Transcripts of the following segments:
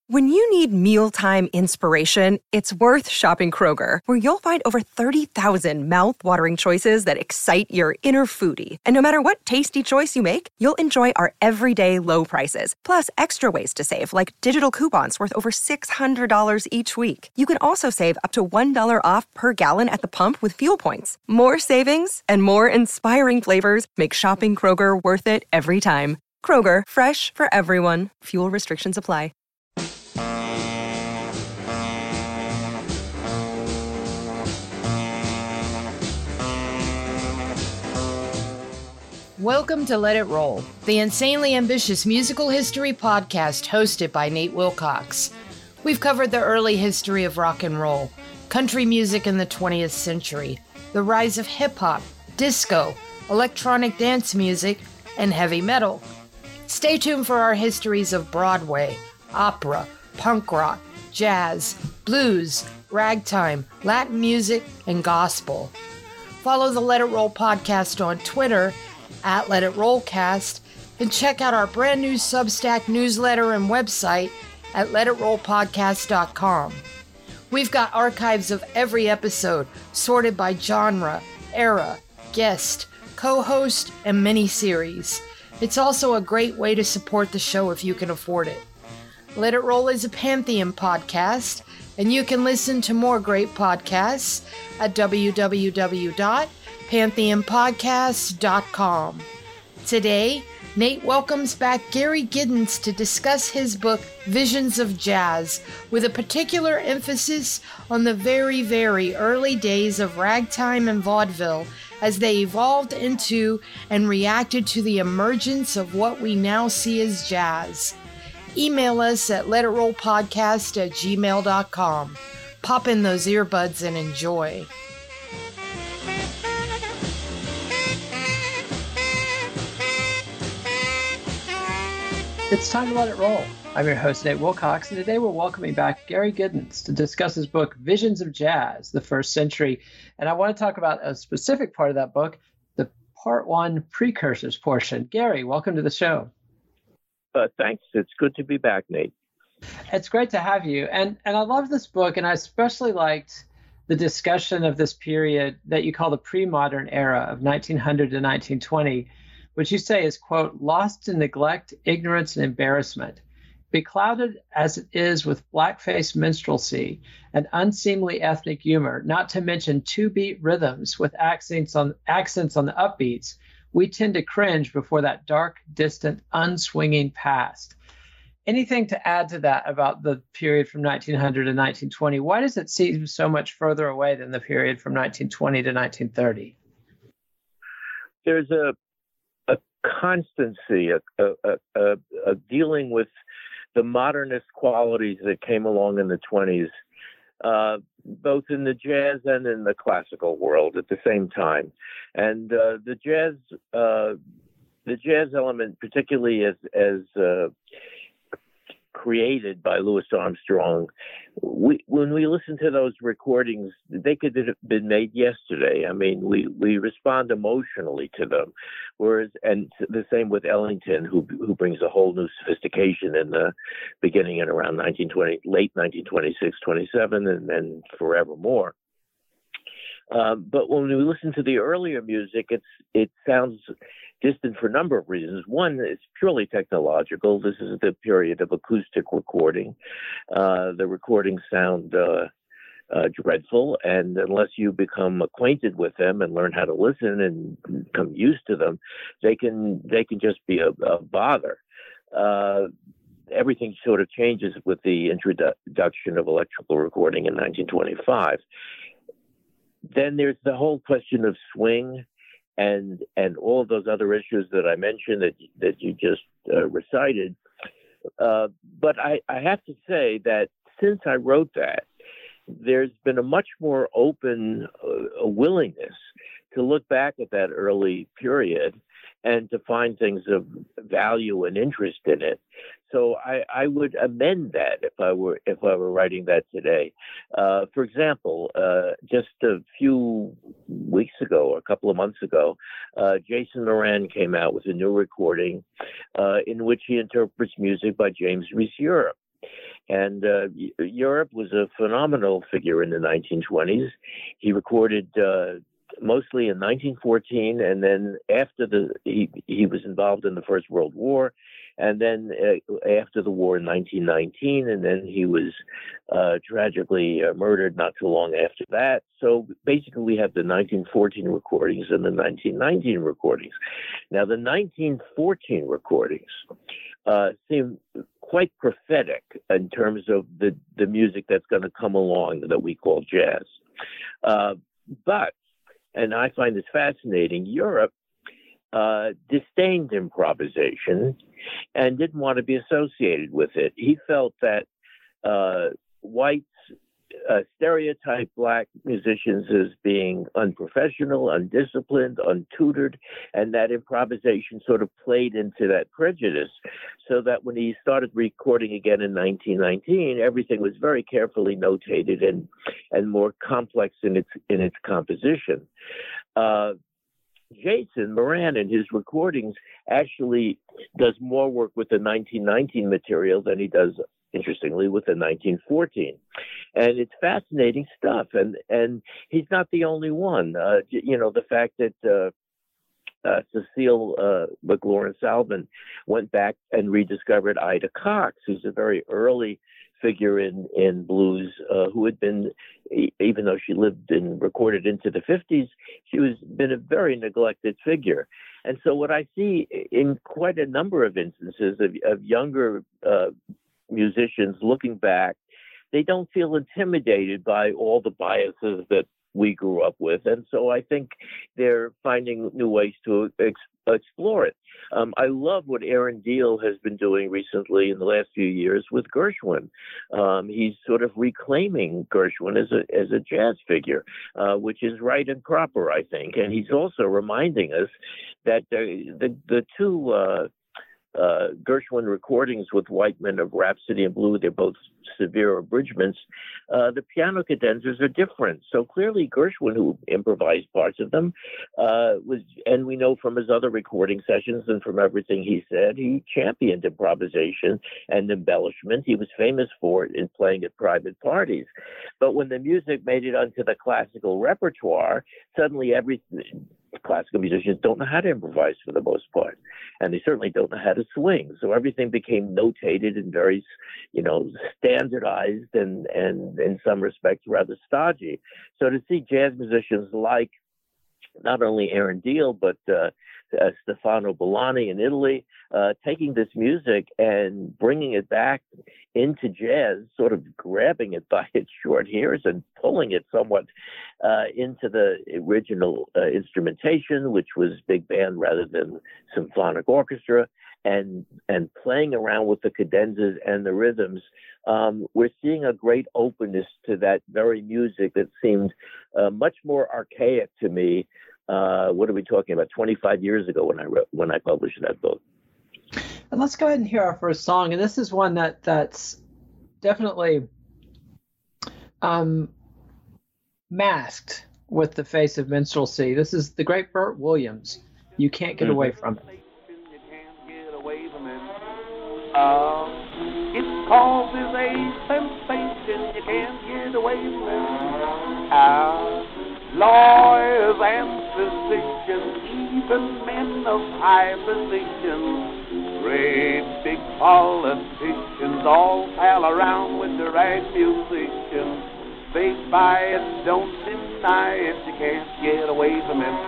When you need mealtime inspiration, it's worth shopping Kroger, where you'll find over 30,000 mouth-watering choices that excite your inner foodie. And no matter what tasty choice you make, you'll enjoy our everyday low prices, plus extra ways to save, like digital coupons worth over $600 each week. You can also save up to $1 off per gallon at the pump with fuel points. More savings and more inspiring flavors make shopping Kroger worth it every time. Kroger, fresh for everyone. Fuel restrictions apply. Welcome to Let It Roll, the insanely ambitious musical history podcast hosted by Nate Wilcox. We've covered the early history of rock and roll, country music in the 20th century, the rise of hip-hop, disco, electronic dance music, and heavy metal. Stay tuned for our histories of Broadway, opera, punk rock, jazz, blues, ragtime, Latin music, and gospel. Follow the Let It Roll podcast on Twitter at Let It Rollcast, and check out our brand new Substack newsletter and website at letitrollpodcast.com. We've got archives of every episode sorted by genre, era, guest, co-host, and mini-series. It's also a great way to support the show if you can afford it. Let It Roll is a Pantheon podcast, and you can listen to more great podcasts at www.pantheonpodcasts.com. Today, Nate welcomes back Gary Giddens to discuss his book, Visions of Jazz, with a particular emphasis on the very, very early days of ragtime and vaudeville as they evolved into and reacted to the emergence of what we now see as jazz. Email us at letitrollpodcast@gmail.com. Pop in those earbuds and enjoy. It's time to let it roll. I'm your host, Nate Wilcox, and today we're welcoming back Gary Giddens to discuss his book, Visions of Jazz, the First Century. And I want to talk about a specific part of that book, the Part 1 Precursors portion. Gary, welcome to the show. Thanks. It's good to be back, Nate. It's great to have you. And I love this book, and I especially liked the discussion of this period that you call the pre-modern era of 1900 to 1920, which you say is, quote, lost in neglect, ignorance, and embarrassment, beclouded as it is with black-faced minstrelsy and unseemly ethnic humor, not to mention two-beat rhythms with accents on the upbeats. We tend to cringe before that dark, distant, unswinging past. Anything to add to that about the period from 1900 to 1920? Why does it seem so much further away than the period from 1920 to 1930? There's a constancy, a dealing with the modernist qualities that came along in the 20s, both in the jazz and in the classical world at the same time. And the jazz element, particularly as created by Louis Armstrong, when we listen to those recordings, they could have been made yesterday. I mean, we respond emotionally to them. Whereas, and the same with Ellington, who brings a whole new sophistication in the beginning and around 1920, late 1926, 27, and then forevermore. But when we listen to the earlier music, it sounds distant for a number of reasons. One, it's purely technological. This is the period of acoustic recording. The recordings sound dreadful, and unless you become acquainted with them and learn how to listen and become used to them, they can just be a bother. Everything sort of changes with the introduction of electrical recording in 1925. Then there's the whole question of swing and all of those other issues that I mentioned that you just recited. But I have to say that since I wrote that, there's been a much more open willingness to look back at that early period and to find things of value and interest in it. So I would amend that if I were writing that today. For example, just a few weeks ago, or a couple of months ago, Jason Moran came out with a new recording in which he interprets music by James Reese Europe. And Europe was a phenomenal figure in the 1920s. He recorded mostly in 1914, and then after he was involved in the First World War, and then after the war in 1919, and then he was tragically murdered not too long after that. So basically we have the 1914 recordings and the 1919 recordings. Now the 1914 recordings seem quite prophetic in terms of the music that's going to come along that we call jazz. But, and I find this fascinating, Europe disdained improvisation and didn't want to be associated with it. He felt that whites stereotype black musicians as being unprofessional, undisciplined, untutored, and that improvisation sort of played into that prejudice, so that when he started recording again in 1919, everything was very carefully notated and more complex in its composition. Jason Moran in his recordings actually does more work with the 1919 material than he does, interestingly, with the 1914. And it's fascinating stuff. And he's not the only one. The fact that Cecile McLaurin-Salvin went back and rediscovered Ida Cox, who's a very early figure in blues, who had been, even though she lived and recorded into the 50s, she was been a very neglected figure. And so what I see in quite a number of instances of younger musicians looking back, they don't feel intimidated by all the biases that we grew up with. And so I think they're finding new ways to explore it. I love what Aaron Diehl has been doing recently in the last few years with Gershwin. He's sort of reclaiming Gershwin as a jazz figure, which is right and proper, I think. And he's also reminding us that the two Gershwin recordings with Whiteman of Rhapsody in Blue, they're both severe abridgments. The piano cadenzas are different. So clearly Gershwin, who improvised parts of them, and we know from his other recording sessions and from everything he said, he championed improvisation and embellishment. He was famous for it in playing at private parties. But when the music made it onto the classical repertoire, suddenly classical musicians don't know how to improvise for the most part, and they certainly don't know how to swing. So everything became notated and very, standardized and in some respects rather stodgy. So to see jazz musicians like not only Aaron Diehl, but Stefano Bolani in Italy, taking this music and bringing it back into jazz, sort of grabbing it by its short hairs and pulling it somewhat into the original instrumentation, which was big band rather than symphonic orchestra, and playing around with the cadenzas and the rhythms. We're seeing a great openness to that very music that seemed much more archaic to me. What are we talking about? 25 years ago when I published that book. And let's go ahead and hear our first song. And this is one that's definitely masked with the face of minstrelsy. This is the great Bert Williams. You Can't Get Away From It. It causes a sensation, you can't get away from it. Lawyers and physicians, even men of high position, great big politicians, all pal around with the right musicians. They buy it, don't deny it, you can't get away from it.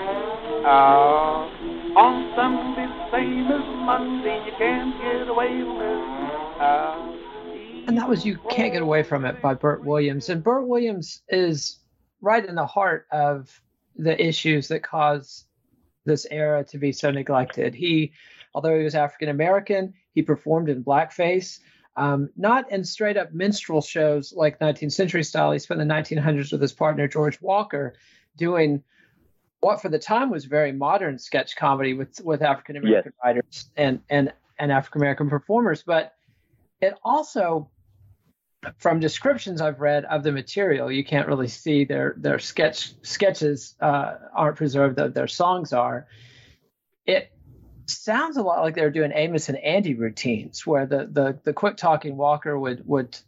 On Sunday, same as Monday, you can't get away from it. And that was You Can't Get Away From It by Bert Williams. And Bert Williams is right in the heart of the issues that cause this era to be so neglected. Although he was African American, he performed in blackface, not in straight up minstrel shows like 19th century style. He spent the 1900s with his partner George Walker doing what for the time was very modern sketch comedy with African American writers and African American performers. But it also, from descriptions I've read of the material, you can't really see their sketches aren't preserved, though their songs are. It sounds a lot like they were doing Amos and Andy routines, where the quick talking Walker would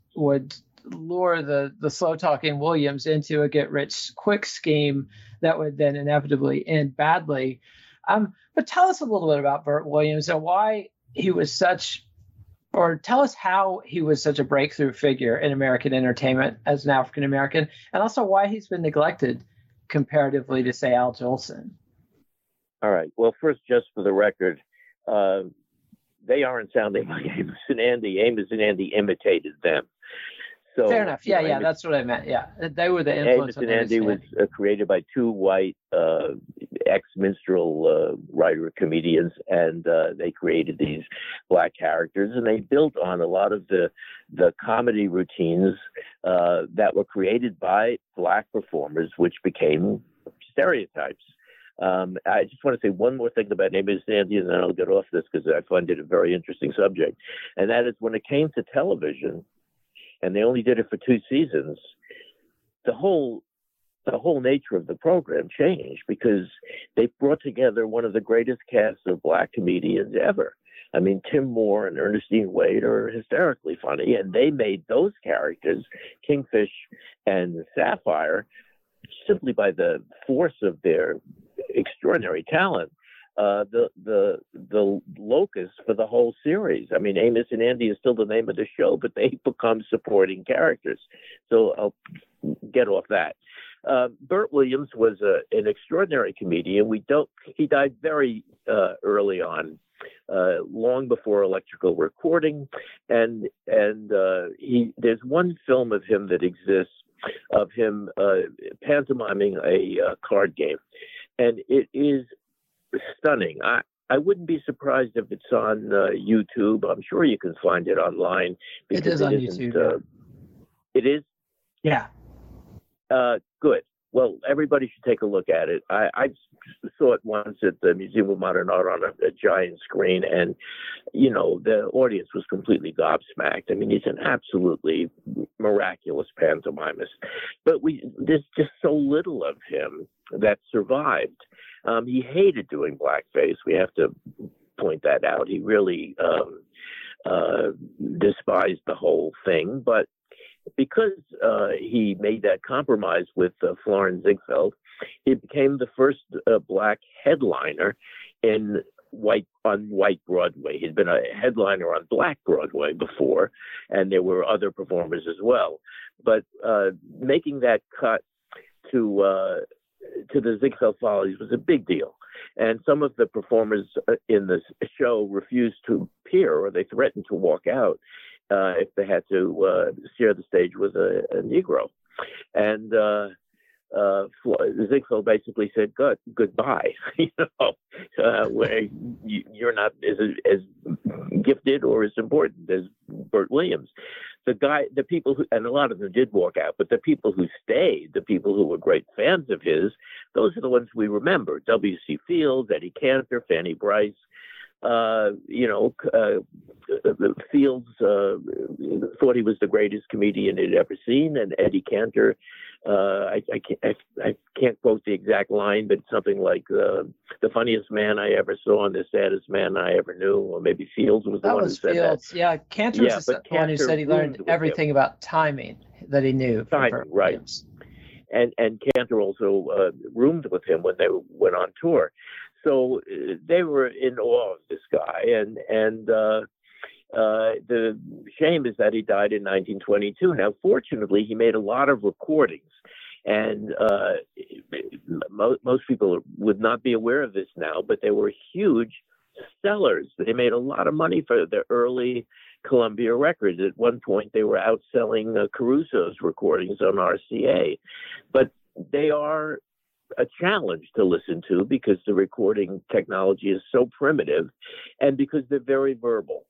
lure the slow talking Williams into a get rich quick scheme that would then inevitably end badly. But tell us a little bit about Bert Williams and why he was tell us how he was such a breakthrough figure in American entertainment as an African American, and also why he's been neglected comparatively to, say, Al Jolson. All right. Well, first, just for the record, they aren't sounding like Amos and Andy. Amos and Andy imitated them. So fair enough. Yeah, that's what I meant. Yeah, they were the influence. Amos and Andy was created by two white ex-minstrel writer comedians, and they created these black characters, and they built on a lot of the comedy routines that were created by black performers, which became stereotypes. I just want to say one more thing about Amos and Andy, and then I'll get off this because I find it a very interesting subject. And that is, when it came to television, and they only did it for 2 seasons, the whole nature of the program changed, because they brought together one of the greatest casts of black comedians ever. I mean, Tim Moore and Ernestine Wade are hysterically funny, and they made those characters, Kingfish and Sapphire, simply by the force of their extraordinary talent, the locus for the whole series. I mean, Amos and Andy is still the name of the show, but they become supporting characters. So I'll get off that. Bert Williams was an extraordinary comedian. He died very early on, long before electrical recording, and there's one film of him that exists of him pantomiming a card game, and it is stunning. I wouldn't be surprised if it's on YouTube. I'm sure you can find it online. It is on YouTube. It is? Yeah. Good. Well, everybody should take a look at it. I saw it once at the Museum of Modern Art on a giant screen, and, the audience was completely gobsmacked. I mean, he's an absolutely miraculous pantomimist. But there's just so little of him that survived. He hated doing blackface. We have to point that out. He really despised the whole thing. But because he made that compromise with Florin Ziegfeld, he became the first black headliner on white Broadway. He'd been a headliner on black Broadway before, and there were other performers as well. But making that cut to the Ziegfeld Follies was a big deal. And some of the performers in the show refused to appear, or they threatened to walk out if they had to share the stage with a Negro. And Ziegfeld basically said, goodbye. Where you're not as gifted or as important as Bert Williams. The people who, and a lot of them did walk out, but the people who stayed, the people who were great fans of his, those are the ones we remember. W.C. Fields, Eddie Cantor, Fanny Brice. Fields thought he was the greatest comedian he'd ever seen, and Eddie Cantor, I can't quote the exact line, but something like the funniest man I ever saw and the saddest man I ever knew, or maybe Fields was the one who said Fields. that. Yeah, Cantor was the one who said he learned everything about timing that he knew. Timing, right. And Cantor also roomed with him when they went on tour. So they were in awe of this guy, and the shame is that he died in 1922. Now, fortunately, he made a lot of recordings, and most people would not be aware of this now, but they were huge sellers. They made a lot of money for the early Columbia records. At one point, they were outselling Caruso's recordings on RCA, but they are a challenge to listen to because the recording technology is so primitive, and because they're very verbal.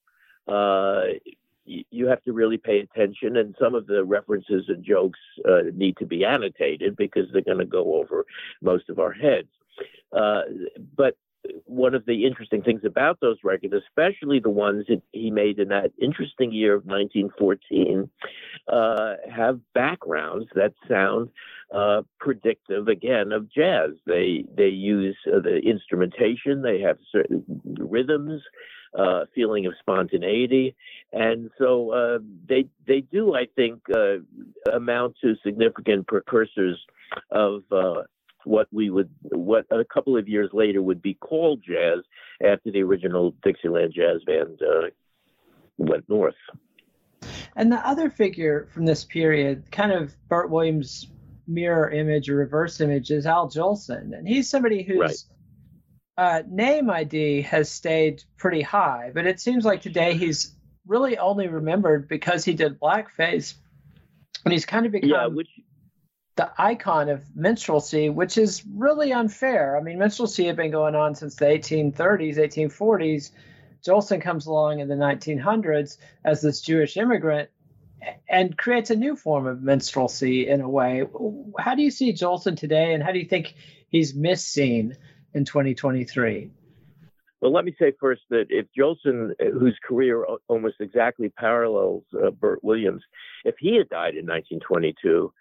You have to really pay attention, and some of the references and jokes need to be annotated because they're going to go over most of our heads. But one of the interesting things about those records, especially the ones that he made in that interesting year of 1914, have backgrounds that sound predictive, again, of jazz. They use the instrumentation. They have certain rhythms, feeling of spontaneity, and so they do, I think, amount to significant precursors of what a couple of years later would be called jazz after the original Dixieland Jazz Band went north. And the other figure from this period, kind of Bert Williams' mirror image or reverse image, is Al Jolson. And he's somebody whose name ID has stayed pretty high, but it seems like today he's really only remembered because he did blackface. And he's kind of become the icon of minstrelsy, which is really unfair. I mean, minstrelsy had been going on since the 1830s, 1840s. Jolson comes along in the 1900s as this Jewish immigrant and creates a new form of minstrelsy in a way. How do you see Jolson today, and how do you think he's misseen in 2023? Well, let me say first that if Jolson, whose career almost exactly parallels Bert Williams, if he had died in 1922,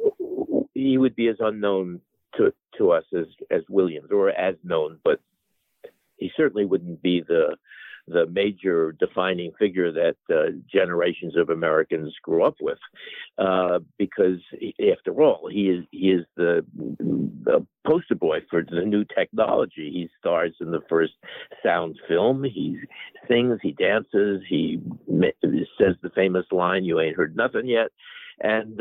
he would be as unknown to us as Williams, or as known, but he certainly wouldn't be the major defining figure that generations of Americans grew up with, because after all, he is the poster boy for the new technology. He stars in the first sound film. He sings, he dances, he says the famous line, "You ain't heard nothing yet," and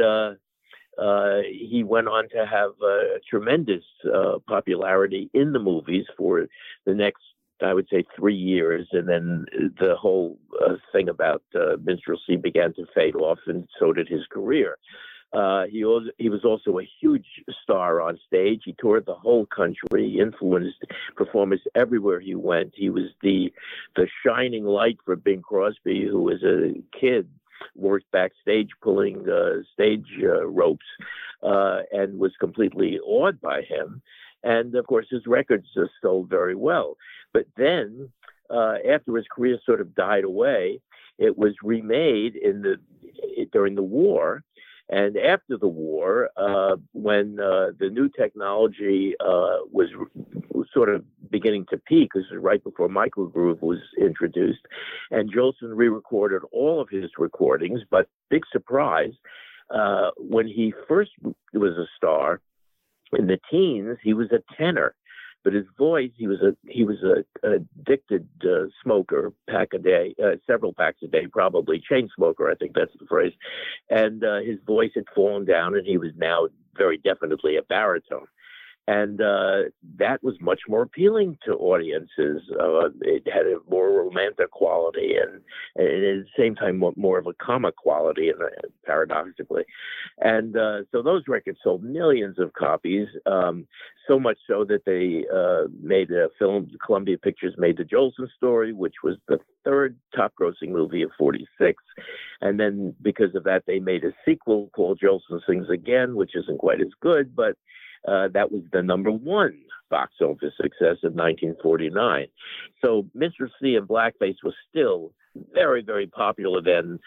he went on to have tremendous popularity in the movies for the next, I would say, 3 years, and then the whole thing about minstrelsy began to fade off, and so did his career. He was also a huge star on stage. He toured the whole country, influenced performers everywhere he went. He was the shining light for Bing Crosby, who was a kid, worked backstage pulling stage ropes, and was completely awed by him. And of course, his records sold very well. But then, after his career sort of died away, it was remade during the war. And after the war, when the new technology was sort of beginning to peak, this was right before Microgroove was introduced, and Jolson re-recorded all of his recordings. But big surprise, when he first was a star in the teens, he was a tenor. But his voice, he was a addicted smoker, several packs a day, probably chain smoker, I think that's the phrase. And his voice had fallen down, and he was now very definitely a baritone. And that was much more appealing to audiences. It had a more romantic quality, and at the same time more of a comic quality, paradoxically. And so those records sold millions of copies, so much so that they made a film. Columbia Pictures made the Jolson Story, which was the third top-grossing movie of '46. And then because of that, they made a sequel called Jolson Sings Again, which isn't quite as good, but that was the #1 box office success of 1949. So minstrelsy and blackface was still very, very popular then.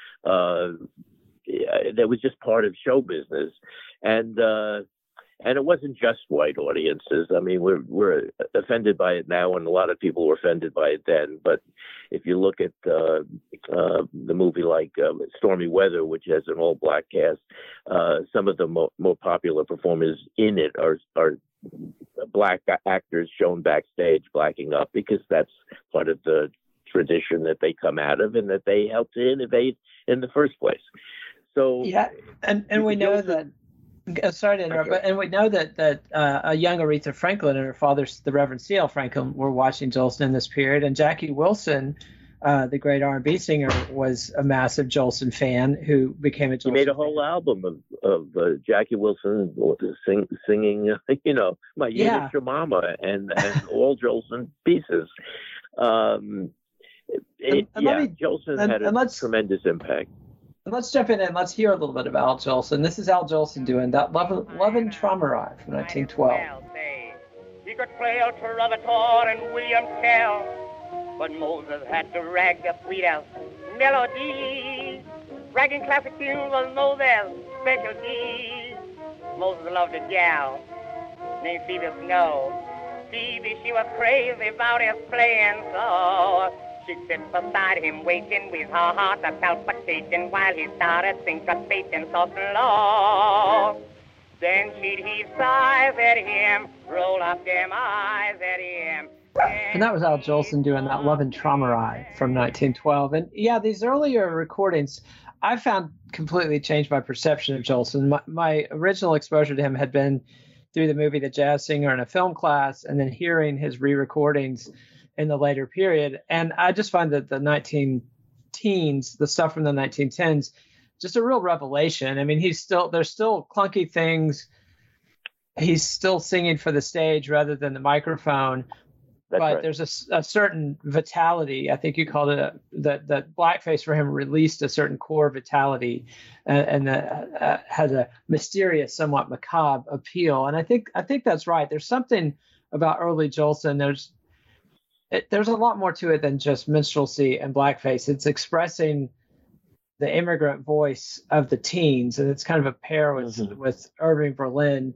That was just part of show business. And it wasn't just white audiences. I mean, we're offended by it now, and a lot of people were offended by it then. But if you look at the movie like Stormy Weather, which has an all-black cast, some of the more popular performers in it are black actors shown backstage blacking up, because that's part of the tradition that they come out of and that they helped to innovate in the first place. So yeah, and we know that. Sorry to interrupt, but, and we know that a young Aretha Franklin and her father, the Reverend C.L. Franklin, were watching Jolson in this period, and Jackie Wilson, the great R&B singer, was a massive Jolson fan who became a Jolson fan. He made a whole album of Jackie Wilson singing, My Yiddish Mama and all Jolson pieces. Jolson had a tremendous impact. And let's jump in and let's hear a little bit of Al Jolson. This is Al Jolson doing that Lovin' Traumerei from 1912. He could play El Travator and William Tell, but Moses had to rag the sweet out melody. Writing classic tunes was Moses' specialty. Moses loved a gal named Phoebe Snow. Phoebe, she was crazy about his playing, so she'd sit beside him waiting with her heart a palpitating while he started syncopating so slow. Then she'd heave sighs at him, roll up them eyes at him. And that was Al Jolson doing that Love and Traumerei from 1912. And yeah, these earlier recordings, I found completely changed my perception of Jolson. My original exposure to him had been through the movie The Jazz Singer in a film class, and then hearing his re-recordings in the later period. And I just find that the 19-teens, the stuff from the 1910s, just a real revelation. I mean, there's still clunky things. He's still singing for the stage rather than the microphone. That's but right. There's a certain vitality. I think you called it that blackface for him released a certain core vitality, and has a mysterious, somewhat macabre appeal. And I think that's right. There's something about early Jolson. There's a lot more to it than just minstrelsy and blackface. It's expressing the immigrant voice of the teens, and it's kind of a pair with Irving Berlin.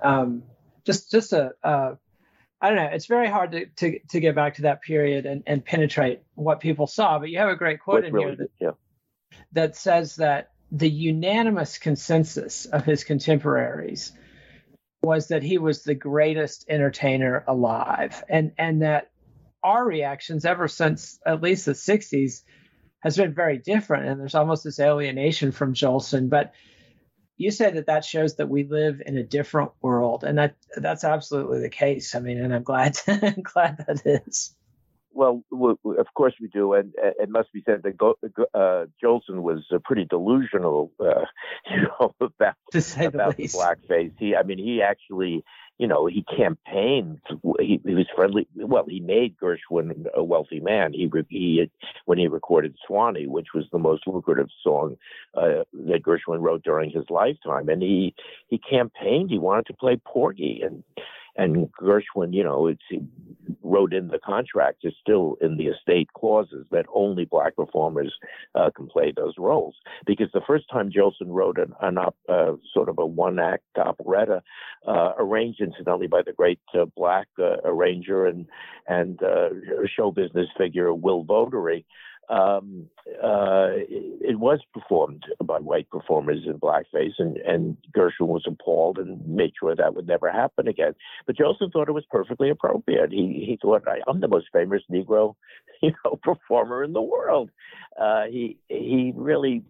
Just I don't know. It's very hard to get back to that period and penetrate what people saw. But you have a great quote in here that says that the unanimous consensus of his contemporaries was that he was the greatest entertainer alive, and that our reactions ever since at least the 60s has been very different. And there's almost this alienation from Jolson. But you said that shows that we live in a different world, and that's absolutely the case. I mean, and I'm glad that is. Well, of course we do, and it must be said that Jolson was pretty delusional, about the blackface. He actually, he campaigned. He was friendly. Well, he made Gershwin a wealthy man. When he recorded Swanee, which was the most lucrative song that Gershwin wrote during his lifetime, and he campaigned. He wanted to play Porgy, and Gershwin, he wrote in the contract, is still in the estate clauses, that only black performers can play those roles. Because the first time Jolson wrote sort of a one-act operetta, arranged incidentally by the great black arranger and show business figure Will Votery, it was performed by white performers in blackface, and Gershwin was appalled and made sure that would never happen again. But Jolson thought it was perfectly appropriate. He thought, I'm the most famous Negro, performer in the world. He really,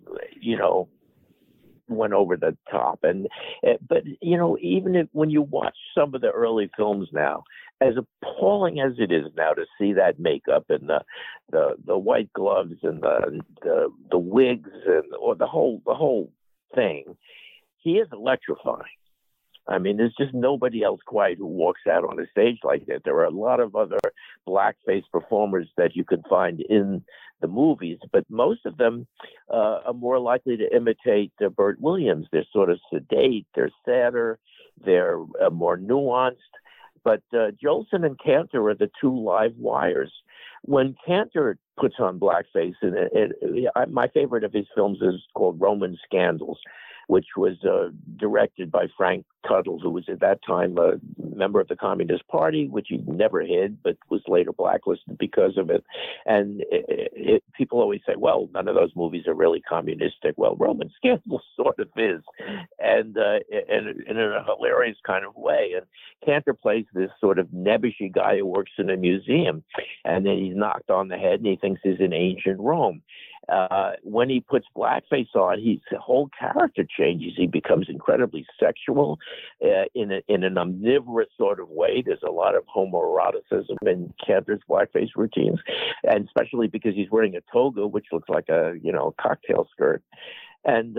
went over the top. But even when you watch some of the early films now, as appalling as it is now to see that makeup and the white gloves and the wigs or the whole thing, he is electrifying. I mean, there's just nobody else quite who walks out on a stage like that. There are a lot of other blackface performers that you can find in the movies, but most of them are more likely to imitate Burt Williams. They're sort of sedate, they're sadder, they're more nuanced. But Jolson and Cantor are the two live wires. When Cantor puts on blackface, my favorite of his films is called Roman Scandals, which was directed by Frank Tuttle, who was at that time a member of the Communist Party, which he never hid, but was later blacklisted because of it. And people always say, well, none of those movies are really communistic. Well, Roman Scandals sort of is, and in a hilarious kind of way. And Cantor plays this sort of nebbishy guy who works in a museum, and then he's knocked on the head, and he thinks he's in ancient Rome. When he puts blackface on, his whole character changes. He becomes incredibly sexual in an omnivorous sort of way. There's a lot of homoeroticism in Cantor's blackface routines, and especially because he's wearing a toga, which looks like a cocktail skirt. And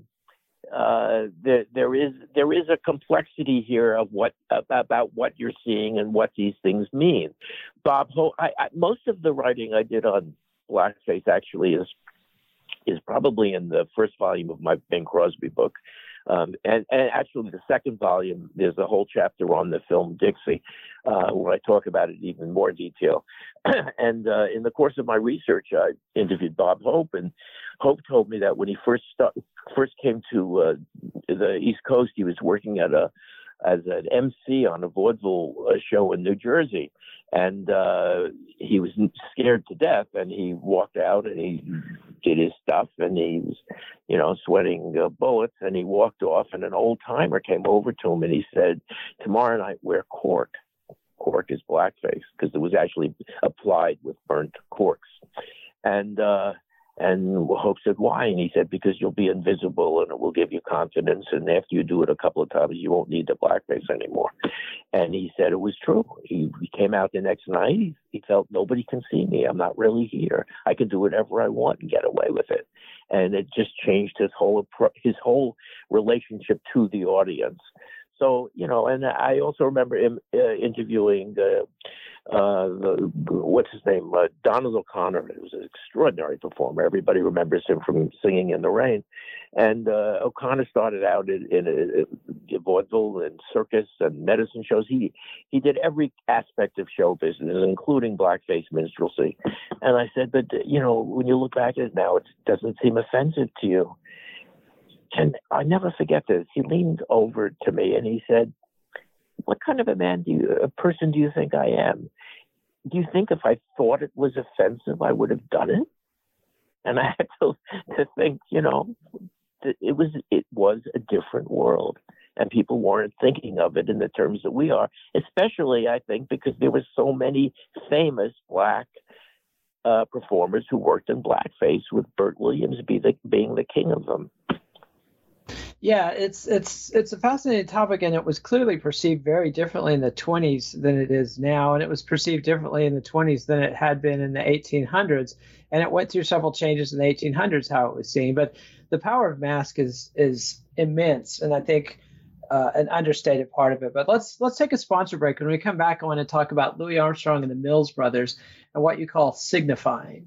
there is a complexity here of about what you're seeing and what these things mean. Bob Hope, most of the writing I did on blackface actually is probably in the first volume of my Bing Crosby book, And actually, the second volume, there's a whole chapter on the film Dixie, where I talk about it in even more detail. And in the course of my research, I interviewed Bob Hope, and Hope told me that when he first came to the East Coast, he was working as an MC on a vaudeville show in New Jersey, and he was scared to death, and he walked out and he did his stuff, and he was, sweating bullets, and he walked off, and an old timer came over to him and he said, "Tomorrow night wear cork." Cork is blackface because it was actually applied with burnt corks. And Hope said, "Why?" And he said, "Because you'll be invisible and it will give you confidence. And after you do it a couple of times, you won't need the blackface anymore." And he said it was true. He came out the next night. He felt nobody can see me. I'm not really here. I can do whatever I want and get away with it. And it just changed his whole relationship to the audience. So, and I also remember him interviewing what's his name? Donald O'Connor. He was an extraordinary performer. Everybody remembers him from Singing in the Rain. And O'Connor started out in vaudeville and circus and medicine shows. He did every aspect of show business, including blackface minstrelsy. And I said, but, when you look back at it now, it doesn't seem offensive to you. And I never forget this. He leaned over to me and he said, "What kind of a person do you think I am? Do you think if I thought it was offensive, I would have done it?" And I had to think, that it was a different world, and people weren't thinking of it in the terms that we are. Especially, I think, because there were so many famous black performers who worked in blackface, with Bert Williams being the king of them. Yeah, it's a fascinating topic, and it was clearly perceived very differently in the 20s than it is now, and it was perceived differently in the 20s than it had been in the 1800s, and it went through several changes in the 1800s how it was seen. But the power of mask is immense, and I think an understated part of it. But let's take a sponsor break. When we come back, I want to talk about Louis Armstrong and the Mills Brothers and what you call signifying.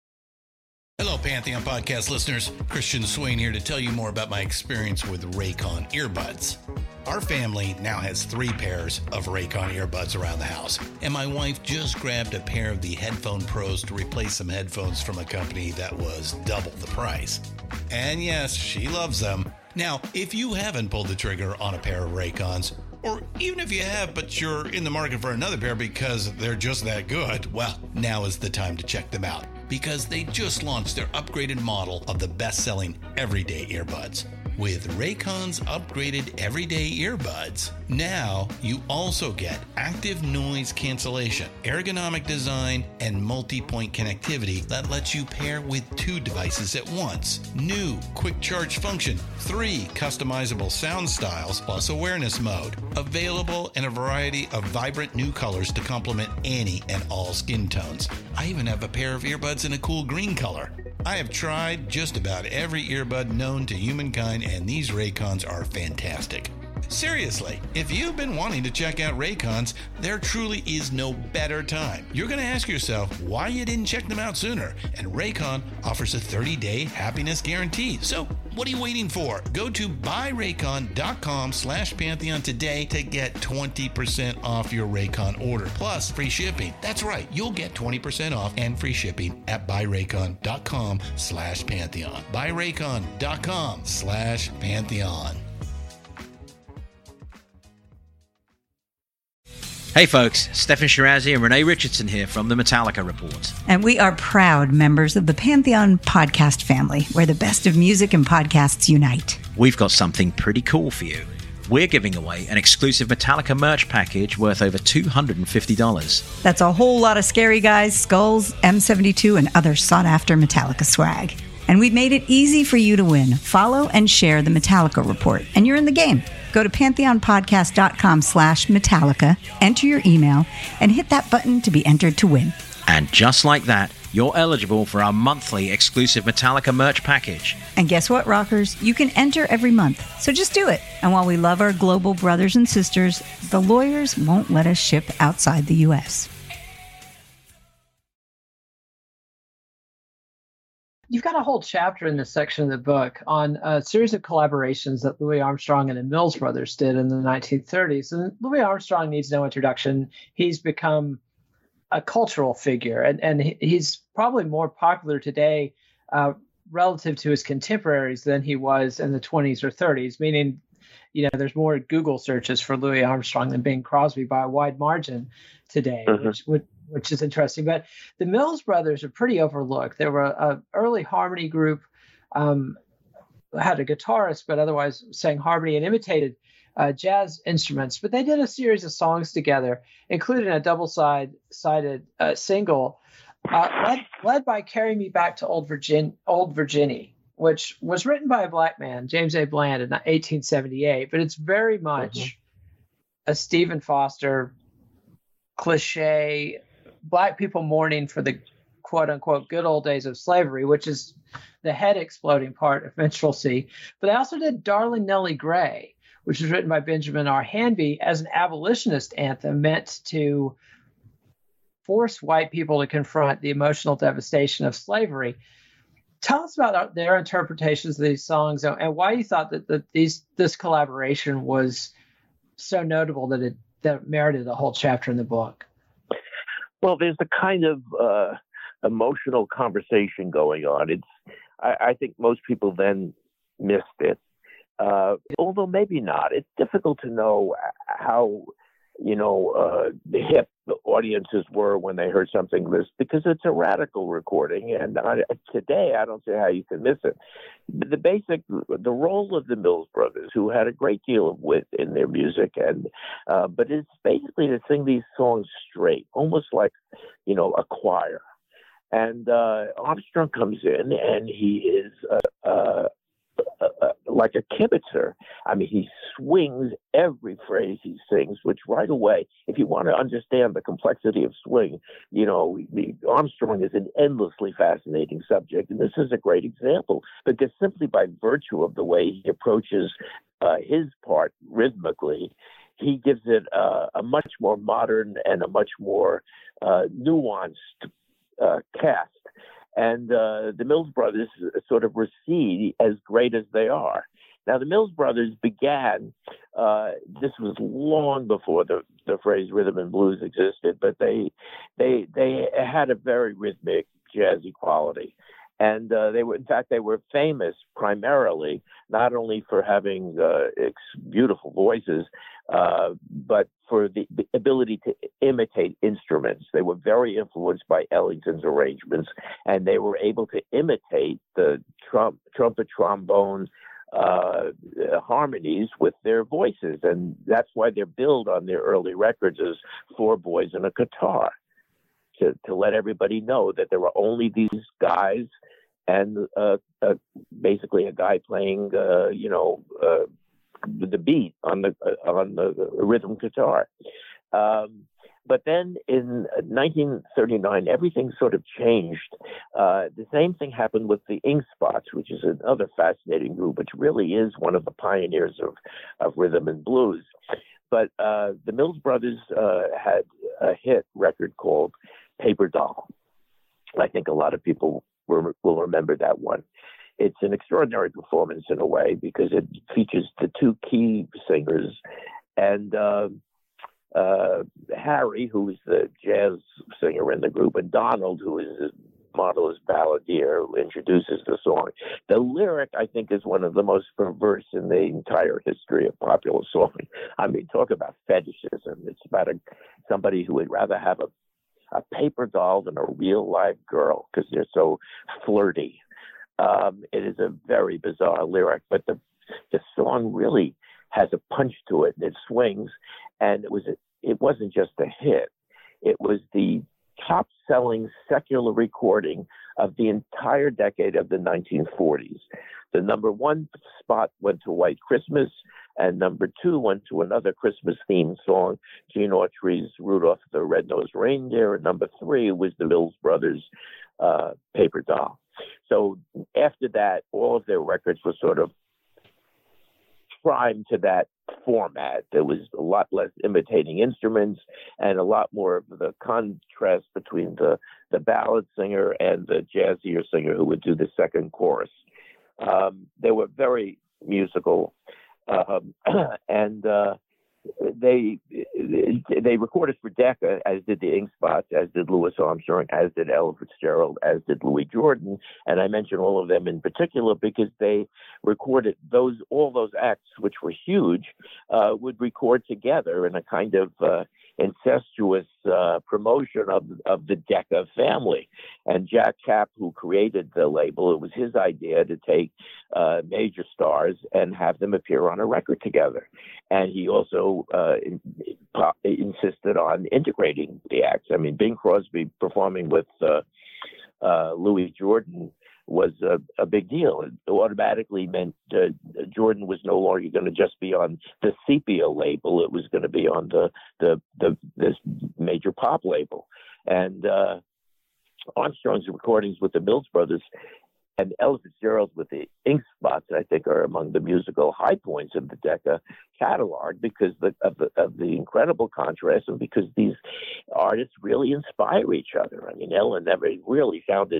Hello, Pantheon Podcast listeners. Christian Swain here to tell you more about my experience with Raycon earbuds. Our family now has 3 pairs of Raycon earbuds around the house, and my wife just grabbed a pair of the Headphone Pros to replace some headphones from a company that was double the price. And yes, she loves them. Now, if you haven't pulled the trigger on a pair of Raycons, or even if you have, but you're in the market for another pair because they're just that good, well, now is the time to check them out, because they just launched their upgraded model of the best-selling everyday earbuds. With Raycon's upgraded everyday earbuds, now you also get active noise cancellation, ergonomic design, and multi-point connectivity that lets you pair with 2 devices at once. New quick charge function, 3 customizable sound styles, plus awareness mode. Available in a variety of vibrant new colors to complement any and all skin tones. I even have a pair of earbuds in a cool green color. I have tried just about every earbud known to humankind, and these Raycons are fantastic. Seriously, if you've been wanting to check out Raycons, there truly is no better time. You're going to ask yourself why you didn't check them out sooner, and Raycon offers a 30-day happiness guarantee. So what are you waiting for? Go to buyraycon.com/Pantheon today to get 20% off your Raycon order, plus free shipping. That's right, you'll get 20% off and free shipping at buyraycon.com/Pantheon. buyraycon.com/Pantheon. Hey folks, Stefan Shirazi and Renee Richardson here from the Metallica Report. And we are proud members of the Pantheon podcast family, where the best of music and podcasts unite. We've got something pretty cool for you. We're giving away an exclusive Metallica merch package worth over $250. That's a whole lot of Scary Guys, Skulls, M72, and other sought-after Metallica swag. And we've made it easy for you to win. Follow and share the Metallica Report, and you're in the game. Go to pantheonpodcast.com/Metallica, enter your email, and hit that button to be entered to win. And just like that, you're eligible for our monthly exclusive Metallica merch package. And guess what, rockers? You can enter every month, so just do it. And while we love our global brothers and sisters, the lawyers won't let us ship outside the U.S. You've got a whole chapter in this section of the book on a series of collaborations that Louis Armstrong and the Mills Brothers did in the 1930s. And Louis Armstrong needs no introduction. He's become a cultural figure, and he's probably more popular today relative to his contemporaries than he was in the 20s or 30s, meaning, there's more Google searches for Louis Armstrong than Bing Crosby by a wide margin today, which is interesting. But the Mills Brothers are pretty overlooked. They were an early harmony group, had a guitarist, but otherwise sang harmony and imitated jazz instruments. But they did a series of songs together, including a double-sided single led by Carry Me Back to Old Virginia, which was written by a black man, James A. Bland, in 1878. But it's very much a Stephen Foster cliche, black people mourning for the quote-unquote good old days of slavery, which is the head-exploding part of minstrelsy. But they also did Darling Nellie Gray, which was written by Benjamin R. Hanby as an abolitionist anthem meant to force white people to confront the emotional devastation of slavery. Tell us about their interpretations of these songs and why you thought that this collaboration was so notable that it merited a whole chapter in the book. Well, there's a kind of emotional conversation going on. I think most people then missed it. Although maybe not. It's difficult to know how, the hip the audiences were when they heard something like this, because it's a radical recording. And today, I don't see how you can miss it. The role of the Mills Brothers, who had a great deal of wit in their music, but it's basically to sing these songs straight, almost like, a choir. And Armstrong comes in, and he is like a kibitzer. I mean, he swings every phrase he sings, which right away, if you want to understand the complexity of swing, Armstrong is an endlessly fascinating subject. And this is a great example, because simply by virtue of the way he approaches his part rhythmically, he gives it a much more modern and a much more nuanced cast. And the Mills Brothers sort of recede as great as they are. Now, the Mills Brothers began, this was long before the phrase rhythm and blues existed, but they had a very rhythmic, jazzy quality. And they were famous primarily not only for having beautiful voices, but for the ability to imitate instruments. They were very influenced by Ellington's arrangements, and they were able to imitate the trumpet, trombone harmonies with their voices. And that's why they're billed on their early records as four boys and a guitar, to let everybody know that there were only these guys and basically a guy playing, the beat on the rhythm guitar. But then in 1939, everything sort of changed. The same thing happened with the Ink Spots, which is another fascinating group, which really is one of the pioneers of rhythm and blues. But the Mills Brothers had a hit record called Paper Doll. I think a lot of people will remember that one. It's an extraordinary performance in a way, because it features the two key singers and Harry, who is the jazz singer in the group, and Donald, who is a marvelous balladeer who introduces the song. The lyric, I think, is one of the most perverse in the entire history of popular song. I mean, talk about fetishism. It's about somebody who would rather have a paper doll than a real live girl, because they're so flirty. It is a very bizarre lyric, but the song really has a punch to it, and it swings. And it wasn't just a hit; it was the top-selling secular recording of the entire decade of the 1940s. The number one spot went to White Christmas, and number two went to another Christmas-themed song, Gene Autry's Rudolph the Red-Nosed Reindeer, and number three was the Mills Brothers' Paper Doll. So after that, all of their records were sort of primed to that format. There was a lot less imitating instruments and a lot more of the contrast between the ballad singer and the jazzier singer who would do the second chorus. They were very musical, and they recorded for Decca, as did the Ink Spots, as did Louis Armstrong, as did Ella Fitzgerald, as did Louis Jordan. And I mention all of them in particular because they recorded all those acts, which were huge, would record together in a kind of incestuous promotion of the Decca family. And Jack Kapp, who created the label, it was his idea to take major stars and have them appear on a record together. And he also insisted on integrating the acts. I mean, Bing Crosby performing with Louis Jordan was a big deal. It automatically meant Jordan was no longer going to just be on the Sepia label. It was going to be on this major pop label. And Armstrong's recordings with the Mills Brothers and Ella Fitzgerald with the Ink Spots, I think, are among the musical high points of the Decca catalog because of the incredible contrast and because these artists really inspire each other. I mean, Ella never really sounded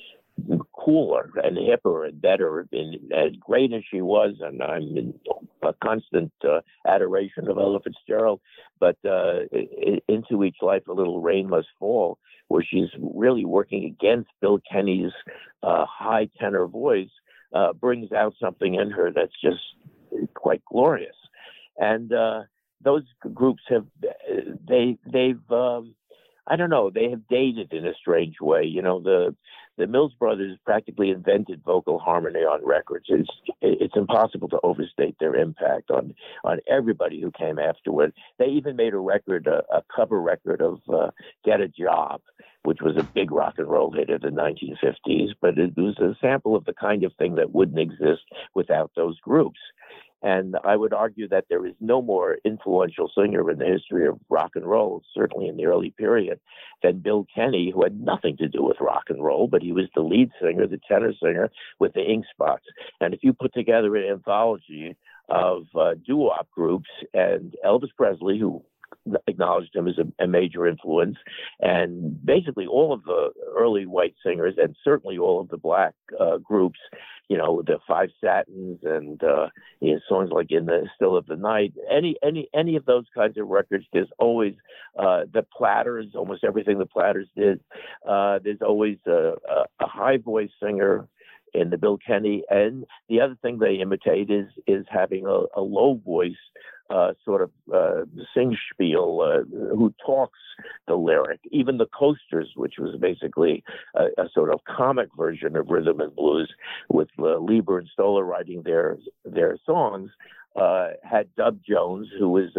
cooler and hipper and better, and as great as she was, and I'm in a constant adoration of Ella Fitzgerald, but Into Each Life a Little Rain Must Fall, where she's really working against Bill Kenny's high tenor voice, brings out something in her that's just quite glorious. And those groups they've I don't know, they have dated in a strange way. You know, the Mills Brothers practically invented vocal harmony on records. It's impossible to overstate their impact on everybody who came afterward. They even made a record, a cover record of Get a Job, which was a big rock and roll hit in the 1950s, but it was a sample of the kind of thing that wouldn't exist without those groups. And I would argue that there is no more influential singer in the history of rock and roll, certainly in the early period, than Bill Kenny, who had nothing to do with rock and roll, but he was the lead singer, the tenor singer with the Ink Spots. And if you put together an anthology of doo-wop groups and Elvis Presley, who acknowledged him as a major influence, and basically all of the early white singers and certainly all of the black groups, you know, the Five Satins and songs like In the Still of the Night, any of those kinds of records, there's always the Platters, almost everything the Platters did. There's always a high voice singer in the Bill Kenny, and the other thing they imitate is having a low voice sort of sing spiel who talks the lyric. Even the Coasters, which was basically a sort of comic version of rhythm and blues, with Lieber and Stoller writing their songs, had Dub Jones, who was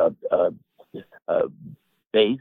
a bass.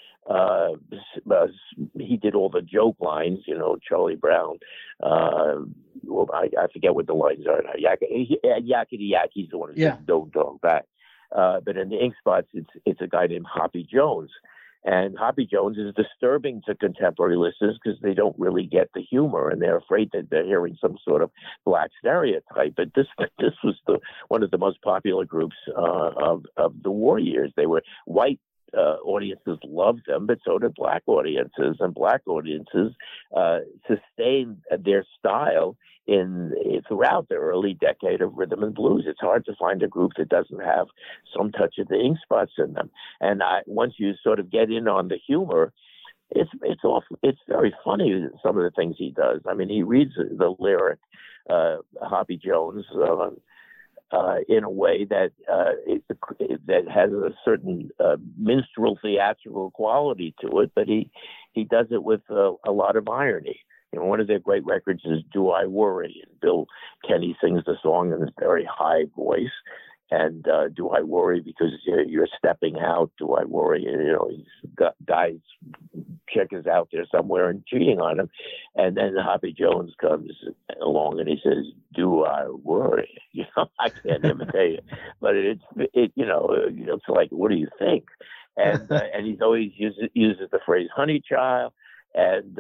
He did all the joke lines, you know, Charlie Brown. Well, I forget what the lines are now. Yakety yak. He's the one who says "Don't talk back." But in the Ink Spots, it's a guy named Hoppy Jones, and Hoppy Jones is disturbing to contemporary listeners because they don't really get the humor and they're afraid that they're hearing some sort of black stereotype. But this was one of the most popular groups of the war years. They were white. Audiences loved them, but so did black audiences, and black audiences sustained their style throughout the early decade of rhythm and blues. It's hard to find a group that doesn't have some touch of the Ink Spots in them. And once you sort of get in on the humor, it's very funny, some of the things he does. I mean, he reads the lyric, Hoppy Jones, in a way that has a certain minstrel theatrical quality to it, but he does it with a lot of irony. You know, one of their great records is "Do I Worry?" And Bill Kenny sings the song in this very high voice. And do I worry because you're stepping out? Do I worry? You know, guy's chick is out there somewhere and cheating on him. And then Hoppy Jones comes along and he says, "Do I worry?" You know, I can't imitate it, but it's like, what do you think? And and he's always uses the phrase "honey child," and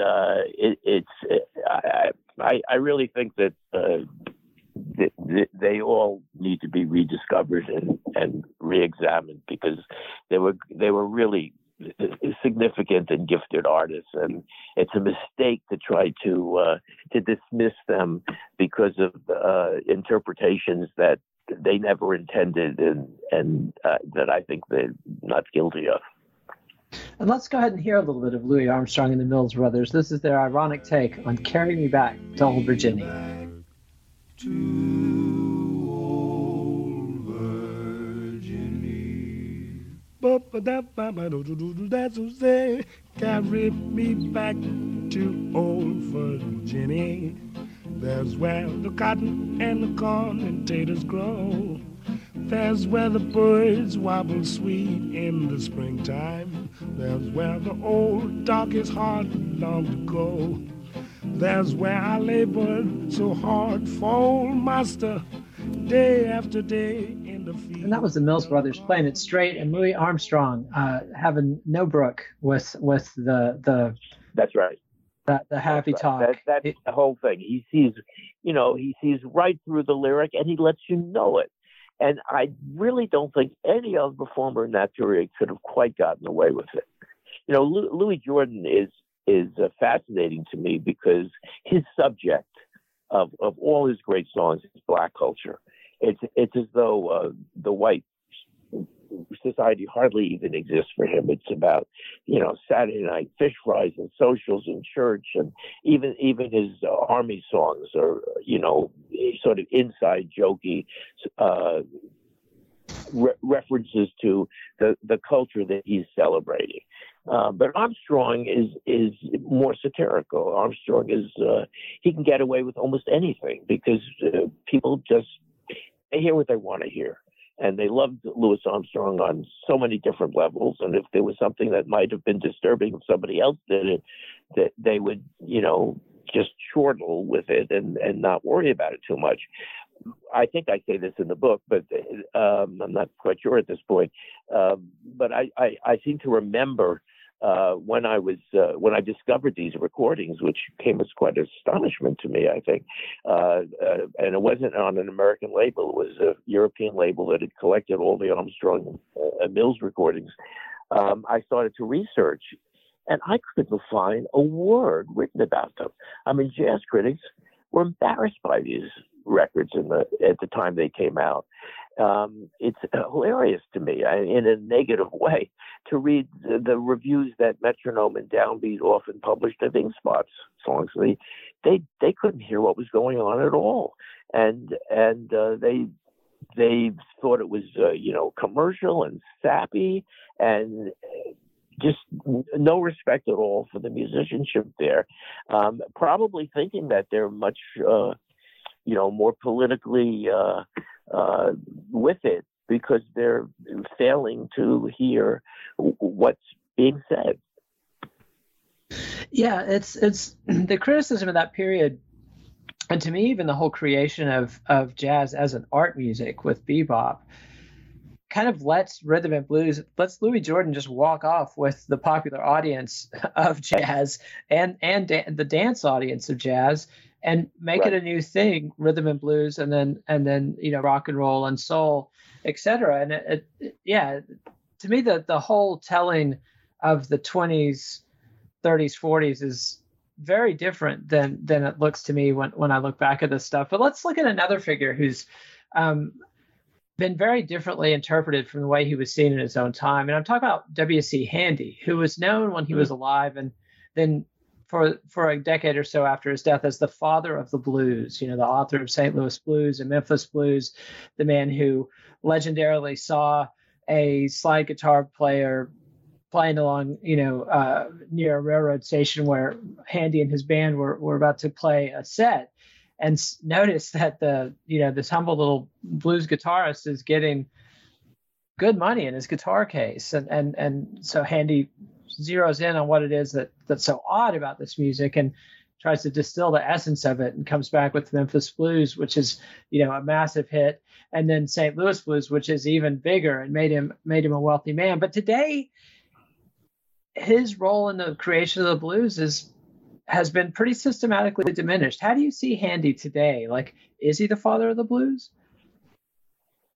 I really think that they all need to be rediscovered and re-examined, because they were really significant and gifted artists, and it's a mistake to try to dismiss them because of interpretations that they never intended, and that I think they're not guilty of. And let's go ahead and hear a little bit of Louis Armstrong and the Mills Brothers. This is their ironic take on "Carry Me Back to Old Virginia." To old Virginia, that's what say, carry me back to old Virginia. There's where the cotton and the corn and taters grow. There's where the birds wobble sweet in the springtime. There's where the old darkest heart long to go. There's where I labored so hard for old master, day after day in the field. And that was the Mills Brothers playing it straight, and Louis Armstrong having no brook with the. That's right. The happy talk. That's the whole thing. He sees right through the lyric, and he lets you know it. And I really don't think any other performer in that period could have quite gotten away with it. Louis Jordan is fascinating to me because his subject of all his great songs is Black culture. It's as though the white society hardly even exists for him. It's about Saturday night fish fries and socials in church, and even his army songs are sort of inside jokey references to the culture that he's celebrating. But Armstrong is more satirical. Armstrong he can get away with almost anything because people they hear what they want to hear. And they loved Louis Armstrong on so many different levels. And if there was something that might have been disturbing if somebody else did it, that they would, just chortle with it and not worry about it too much. I think I say this in the book, but I'm not quite sure at this point. But I seem to remember when I discovered these recordings, which came as quite an astonishment to me, I think, and it wasn't on an American label; it was a European label that had collected all the Armstrong and Mills recordings. I started to research, and I couldn't find a word written about them. I mean, jazz critics were embarrassed by these records at the time they came out. It's hilarious to me, in a negative way, to read the reviews that Metronome and Downbeat often published of Ink Spots songs. They couldn't hear what was going on at all, and they thought it was commercial and sappy and just no respect at all for the musicianship there. Probably thinking that they're much more politically with it because they're failing to hear what's being said. Yeah, it's the criticism of that period, and to me, even the whole creation of jazz as an art music with bebop kind of lets rhythm and blues, lets Louis Jordan just walk off with the popular audience of jazz and the dance audience of jazz, and make it a new thing, rhythm and blues, and then rock and roll and soul, etc. And to me, the whole telling of the 20s, 30s, 40s is very different than it looks to me when I look back at this stuff. But let's look at another figure who's been very differently interpreted from the way he was seen in his own time. And I'm talking about W.C. Handy, who was known when he was alive, and then for a decade or so after his death as the father of the blues, the author of St. Louis Blues and Memphis Blues, the man who legendarily saw a slide guitar player playing along, near a railroad station where Handy and his band were about to play a set, and noticed that this humble little blues guitarist is getting good money in his guitar case, and so Handy zeroes in on what it is that's so odd about this music and tries to distill the essence of it, and comes back with Memphis Blues, which is a massive hit, and then St. Louis Blues, which is even bigger and made him a wealthy man. But today, his role in the creation of the blues has been pretty systematically diminished. How do you see Handy today? Like, is he the father of the blues?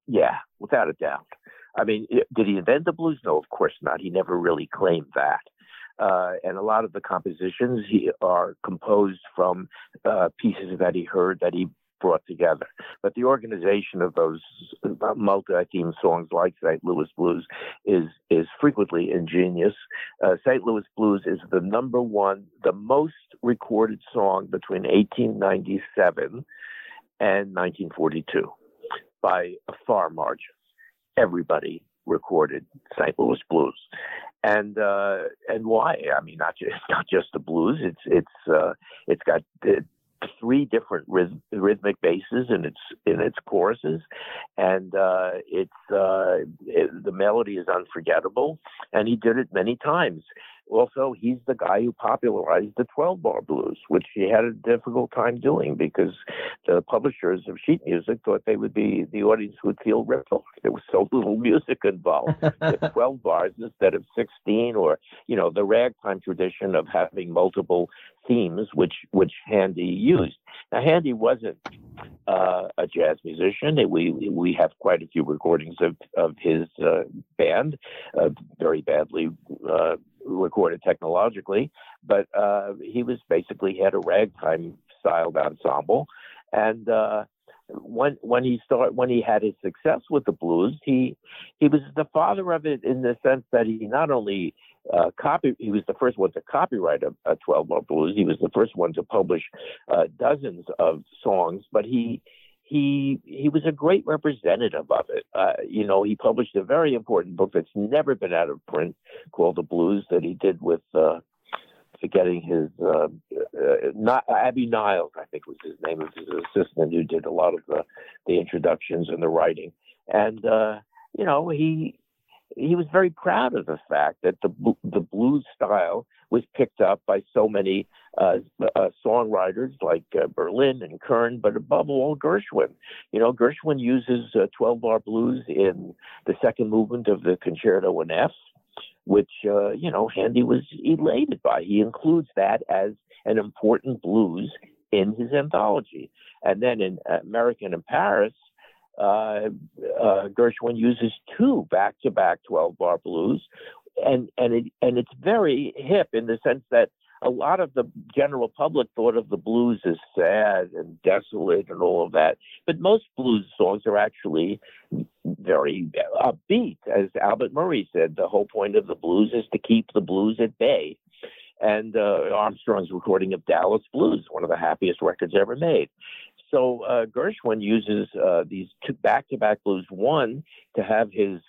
Yeah, without a doubt. I mean, did he invent the blues? No, of course not. He never really claimed that. And a lot of the compositions are composed from pieces that he heard that he brought together. But the organization of those multi-theme songs like St. Louis Blues is frequently ingenious. St. Louis Blues is the most recorded song between 1897 and 1942 by a far margin. Everybody recorded St. Louis Blues, and why? I mean, not just the blues. It's got three different rhythmic bases in its choruses, and the melody is unforgettable, and he did it many times. Also, he's the guy who popularized the 12-bar blues, which he had a difficult time doing because the publishers of sheet music thought the audience would feel ripped off. There was so little music involved. 12 bars instead of 16, or, the ragtime tradition of having multiple themes, which Handy used. Now, Handy wasn't a jazz musician. We have quite a few recordings of his band, very badly recorded technologically, but he had a ragtime styled ensemble, and when he had his success with the blues, he was the father of it in the sense that he not only he was the first one to copyright a 12-bar blues. He was the first one to publish dozens of songs, but he was a great representative of it. He published a very important book that's never been out of print called The Blues that he did with, forgetting his, Abby Niles, I think was his name, of his assistant, who did a lot of the introductions and the writing. And, he was very proud of the fact that the blues style was picked up by so many songwriters like Berlin and Kern, but above all, Gershwin. Gershwin uses 12-bar blues in the second movement of the Concerto in F, which, Handy was elated by. He includes that as an important blues in his anthology. And then in American in Paris, Gershwin uses two back-to-back 12-bar blues, and it's very hip in the sense that a lot of the general public thought of the blues as sad and desolate and all of that, but most blues songs are actually very upbeat. As Albert Murray said, the whole point of the blues is to keep the blues at bay. And Armstrong's recording of Dallas Blues, one of the happiest records ever made. So Gershwin uses these two back-to-back blues, one to have his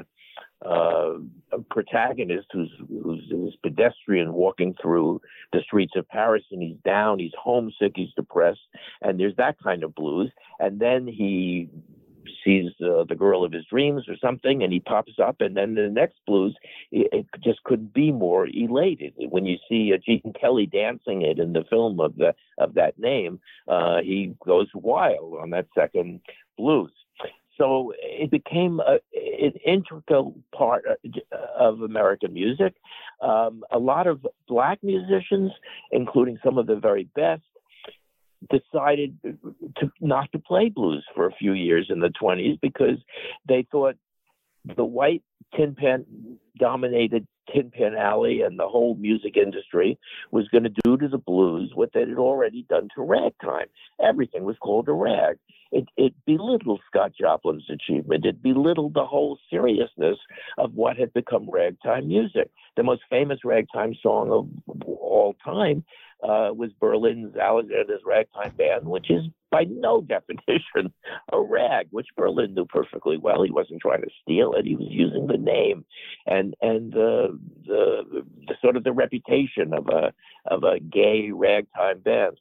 protagonist, who's this pedestrian walking through the streets of Paris, and he's down, he's homesick, he's depressed, and there's that kind of blues. And then he sees the girl of his dreams or something, and he pops up, and then the next blues, it just couldn't be more elated. When you see Gene Kelly dancing it in the film of that name, he goes wild on that second blues. So it became an integral part of American music. A lot of black musicians, including some of the very best, decided not to play blues for a few years in the 20s because they thought the white Tin Pan dominated Tin Pan Alley and the whole music industry was going to do to the blues what they had already done to ragtime. Everything was called a rag. It belittled Scott Joplin's achievement. It belittled the whole seriousness of what had become ragtime music. The most famous ragtime song of all time was Berlin's Alexander's Ragtime Band, which is by no definition a rag, which Berlin knew perfectly well. He wasn't trying to steal it. He was using the name and the sort of the reputation of a gay ragtime band.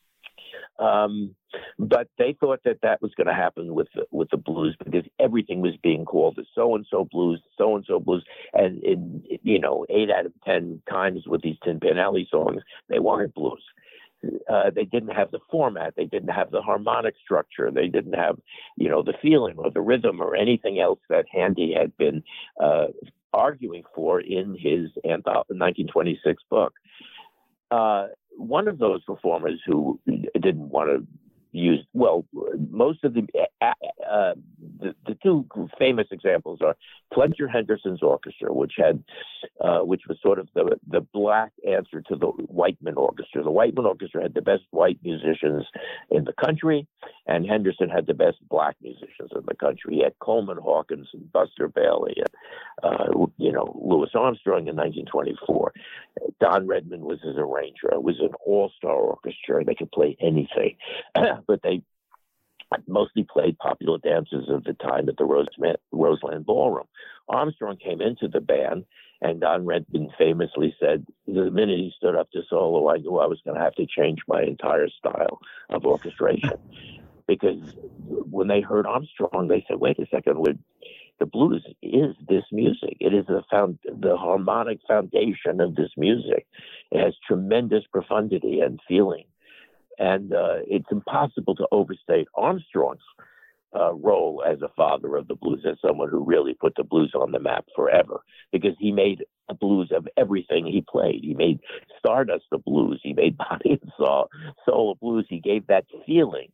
But they thought that was going to happen with the blues because everything was being called the so-and-so blues, and in 8 out of 10 times with these Tin Pan Alley songs, they weren't blues. They didn't have the format, they didn't have the harmonic structure, they didn't have the feeling or the rhythm or anything else that Handy had been arguing for in his 1926 book. One of those performers who didn't want to use, most of the two famous examples are Fletcher Henderson's orchestra, which was sort of the black answer to the Whiteman Orchestra. The Whiteman Orchestra had the best white musicians in the country, and Henderson had the best black musicians in the country. He had Coleman Hawkins and Buster Bailey and Louis Armstrong in 1924. Don Redman was his arranger. It was an all-star orchestra. They could play anything, but they mostly played popular dances of the time at the Roseland Ballroom. Armstrong came into the band, and Don Redman famously said, the minute he stood up to solo, I knew I was going to have to change my entire style of orchestration. Because when they heard Armstrong, they said, wait a second, the blues is this music. It is the harmonic foundation of this music. It has tremendous profundity and feeling. And it's impossible to overstate Armstrong's role as a father of the blues, as someone who really put the blues on the map forever, because he made a blues of everything he played. He made Stardust a blues. He made Body and Soul a blues. He gave that feeling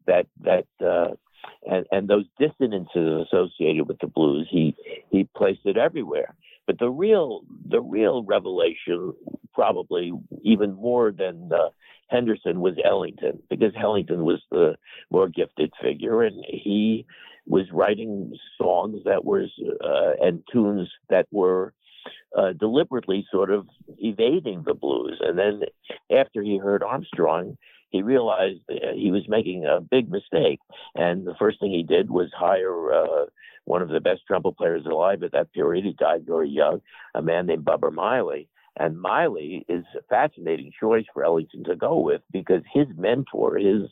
and those dissonances associated with the blues. He placed it everywhere. But the real revelation, probably even more than Henderson, was Ellington, because Ellington was the more gifted figure, and he was writing songs that were and tunes that were deliberately sort of evading the blues. And then after he heard Armstrong, he realized he was making a big mistake. And the first thing he did was hire one of the best trumpet players alive at that period. He died very young, a man named Bubber Miley. And Miley is a fascinating choice for Ellington to go with, because his mentor, his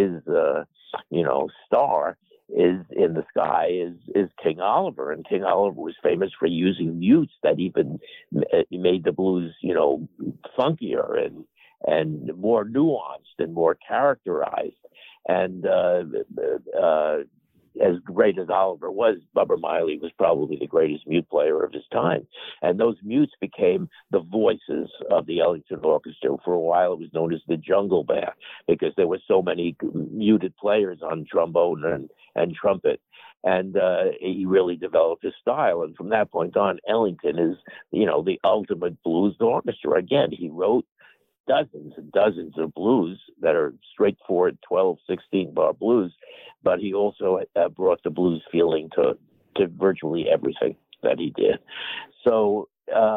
star is in the sky is King Oliver. And King Oliver was famous for using mutes that even made the blues, funkier and more nuanced and more characterized. And as great as Oliver was, Bubber Miley was probably the greatest mute player of his time. And those mutes became the voices of the Ellington Orchestra. For a while, it was known as the Jungle Band, because there were so many muted players on trombone and trumpet. And he really developed his style. And from that point on, Ellington is, the ultimate blues orchestra. Again, he wrote dozens and dozens of blues that are straightforward 12, 16-bar blues, but he also brought the blues feeling to virtually everything that he did. So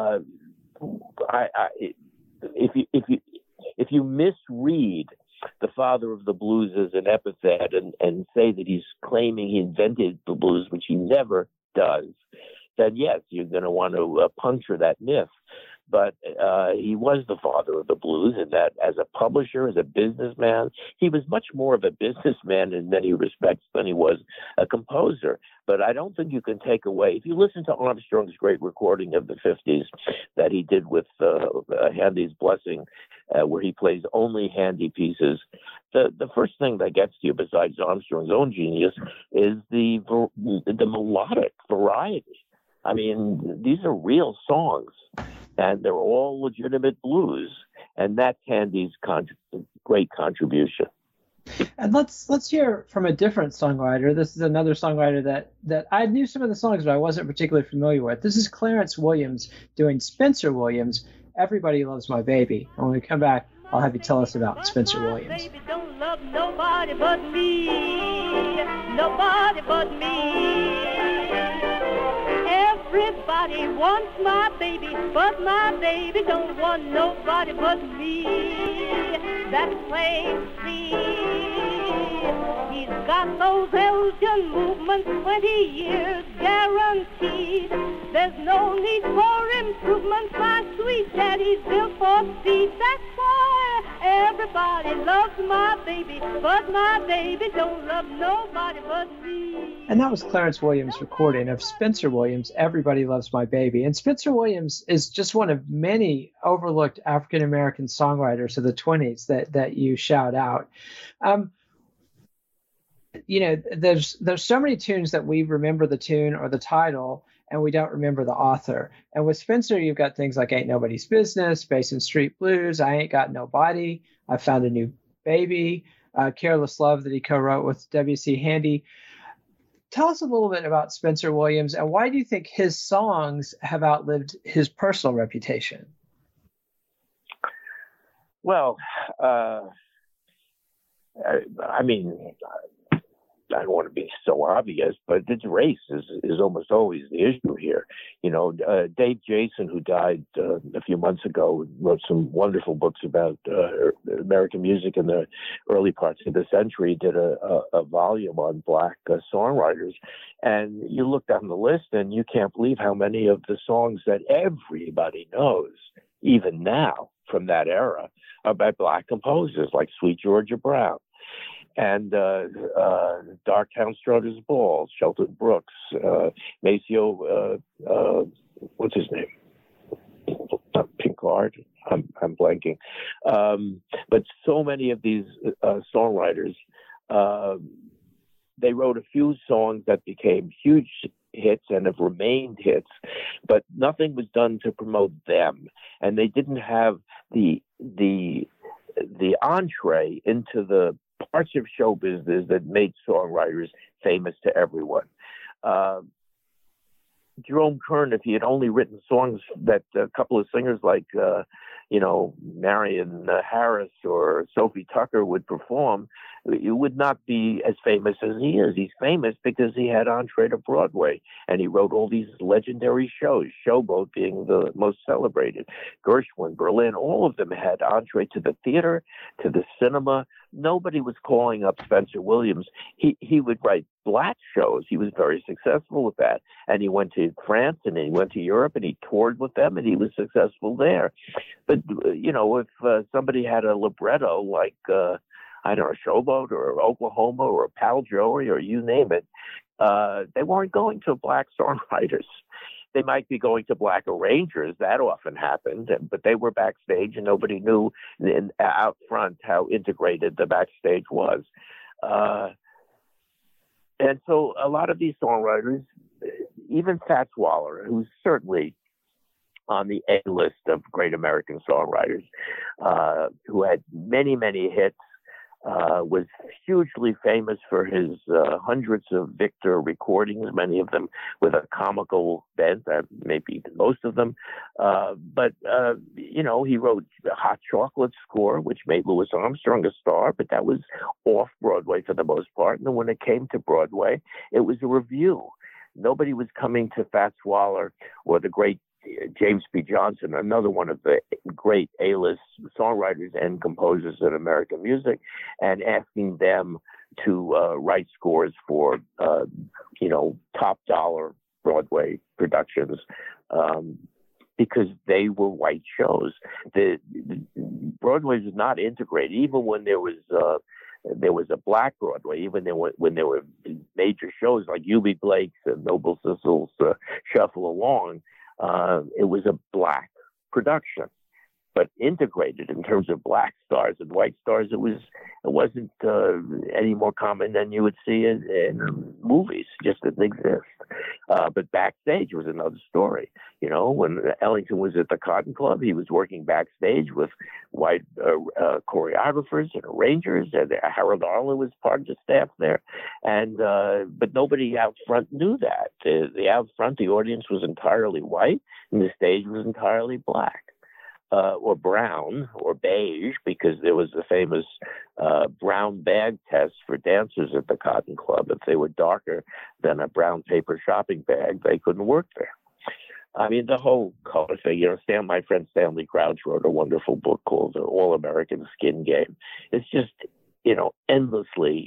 if you misread the father of the blues as an epithet and say that he's claiming he invented the blues, which he never does, then yes, you're going to want to puncture that myth. But he was the father of the blues, in that as a publisher, as a businessman, he was much more of a businessman in many respects than he was a composer. But I don't think you can take away, if you listen to Armstrong's great recording of the 50s that he did with Handy's Blessing, where he plays only Handy pieces, the first thing that gets to you, besides Armstrong's own genius, is the melodic variety. I mean, these are real songs, and they're all legitimate blues, and that's Handy's great contribution. And let's hear from a different songwriter. This is another songwriter that I knew some of the songs, but I wasn't particularly familiar with. This is Clarence Williams doing Spencer Williams, Everybody Loves My Baby. And when we come back, I'll have you tell us about Spencer Williams. Baby don't love nobody but me, nobody but me. Everybody wants my baby, but my baby don't want nobody but me. That's plain to see. He's got those Elgin movements, 20 years guaranteed. There's no need for improvements, my sweet daddy's built for speed. That's why everybody loves my baby, but my baby don't love nobody but me. And that was Clarence Williams' recording of Spencer Williams, Everybody Loves My Baby. And Spencer Williams is just one of many overlooked African-American songwriters of the 20s that you shout out. There's so many tunes that we remember the tune or the title, and we don't remember the author. And with Spencer, you've got things like Ain't Nobody's Business, Basin Street Blues, I Ain't Got Nobody, I Found a New Baby, Careless Love that he co-wrote with W.C. Handy. tell us a little bit about Spencer Williams, and why do you think his songs have outlived his personal reputation? Well, I mean, I don't want to be so obvious, but it's race is almost always the issue here. You know, Dave Jason, who died a few months ago, wrote some wonderful books about American music in the early parts of the century, did a volume on black songwriters. And you look down the list and you can't believe how many of the songs that everybody knows, even now from that era, are by black composers like Sweet Georgia Brown and Darktown Strutter's Ball, Shelton Brooks, Maceo, what's his name? Pinkard. I'm blanking. But so many of these songwriters, they wrote a few songs that became huge hits and have remained hits, but nothing was done to promote them, and they didn't have the entree into the parts of show business that made songwriters famous to everyone. Jerome Kern, if he had only written songs that a couple of singers like, Marion Harris or Sophie Tucker would perform, he would not be as famous as he is. He's famous because he had entree to Broadway, and he wrote all these legendary shows, Showboat being the most celebrated. Gershwin, Berlin, all of them had entree to the theater, to the cinema. Nobody was calling up Spencer Williams. He would write black shows. He was very successful with that. And he went to France and he went to Europe and he toured with them and he was successful there. But, if somebody had a libretto like, Showboat or Oklahoma or Pal Joey or you name it, they weren't going to black songwriters. They might be going to black arrangers. That often happened, but they were backstage and nobody knew out front how integrated the backstage was. And so a lot of these songwriters, even Fats Waller, who's certainly on the A list of great American songwriters, who had many, many hits, was hugely famous for his hundreds of Victor recordings, many of them with a comical bent, maybe most of them. But he wrote Hot Chocolate Score, which made Louis Armstrong a star, but that was off Broadway for the most part. And then when it came to Broadway, it was a revue. Nobody was coming to Fats Waller or the great James P. Johnson, another one of the great A-list songwriters and composers in American music, and asking them to write scores for, top dollar Broadway productions, because they were white shows. The Broadway was not integrated, even when there was a black Broadway, even when there were major shows like Eubie Blake's and Noble Sissle's Shuffle Along. It was a black production, but integrated in terms of black stars and white stars. It wasn't any more common than you would see in movies. Just didn't exist. But backstage was another story. When Ellington was at the Cotton Club, he was working backstage with white choreographers and arrangers, and Harold Arlen was part of the staff there. And but nobody out front knew that. The out front, the audience was entirely white, and the stage was entirely black. Or brown or beige, because there was the famous brown bag test for dancers at the Cotton Club. If they were darker than a brown paper shopping bag, they couldn't work there. I mean, the whole color thing, my friend Stanley Crouch wrote a wonderful book called The All-American Skin Game. It's just, endlessly,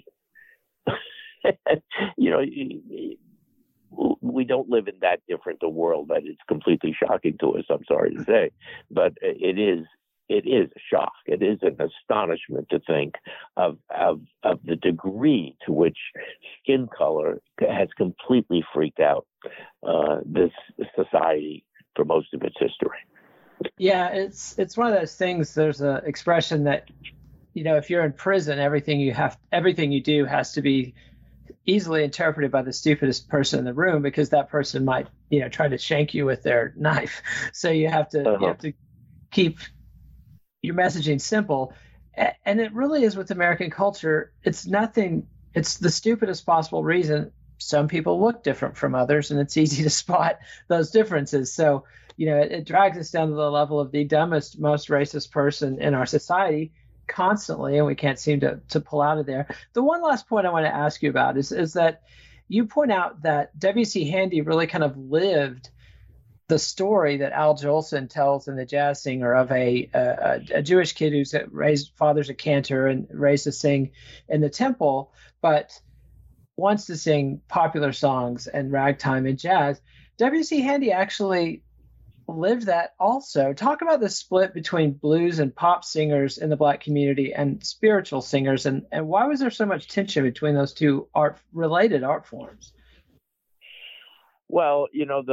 we don't live in that different a world that it's completely shocking to us, I'm sorry to say, but it is a shock. It is an astonishment to think of the degree to which skin color has completely freaked out this society for most of its history. Yeah, it's one of those things. There's an expression that, if you're in prison, everything you do has to be easily interpreted by the stupidest person in the room, because that person might, try to shank you with their knife. So you have to keep your messaging simple. And it really is with American culture. It's the stupidest possible reason. some people look different from others, and it's easy to spot those differences. So, it drags us down to the level of the dumbest, most racist person in our society constantly, and we can't seem to pull out of there. The one last point I want to ask you about is that you point out that W.C. Handy really kind of lived the story that Al Jolson tells in The Jazz Singer of a Jewish kid who's father's a cantor and raised to sing in the temple, but wants to sing popular songs and ragtime and jazz. W.C. Handy actually lived that also. Talk about the split between blues and pop singers in the Black community and spiritual singers, and why was there so much tension between those two related art forms? Well,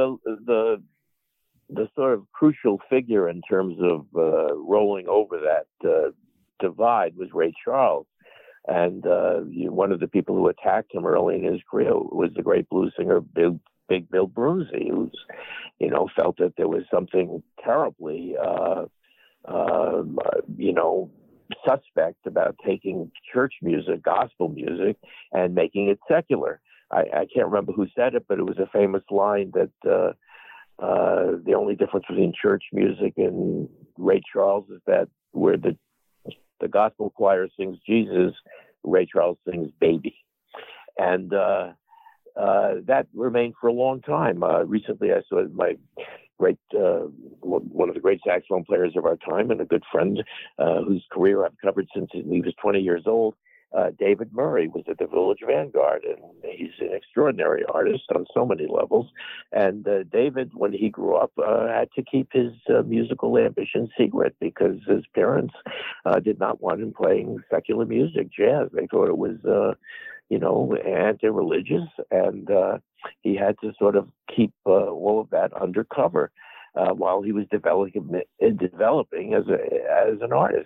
the sort of crucial figure in terms of rolling over that divide was Ray Charles. And one of the people who attacked him early in his career was the great blues singer, Big Bill Brunsey, who's, felt that there was something terribly, suspect about taking church music, gospel music, and making it secular. I can't remember who said it, but it was a famous line that the only difference between church music and Ray Charles is that where the gospel choir sings Jesus, Ray Charles sings Baby. And that remained for a long time. Recently, I saw my great, one of the great saxophone players of our time and a good friend whose career I've covered since he was 20 years old. David Murray was at the Village Vanguard, and he's an extraordinary artist on so many levels. And David, when he grew up, had to keep his musical ambition secret because his parents did not want him playing secular music, jazz. They thought it was, anti-religious, and he had to sort of keep all of that undercover while he was developing as an artist.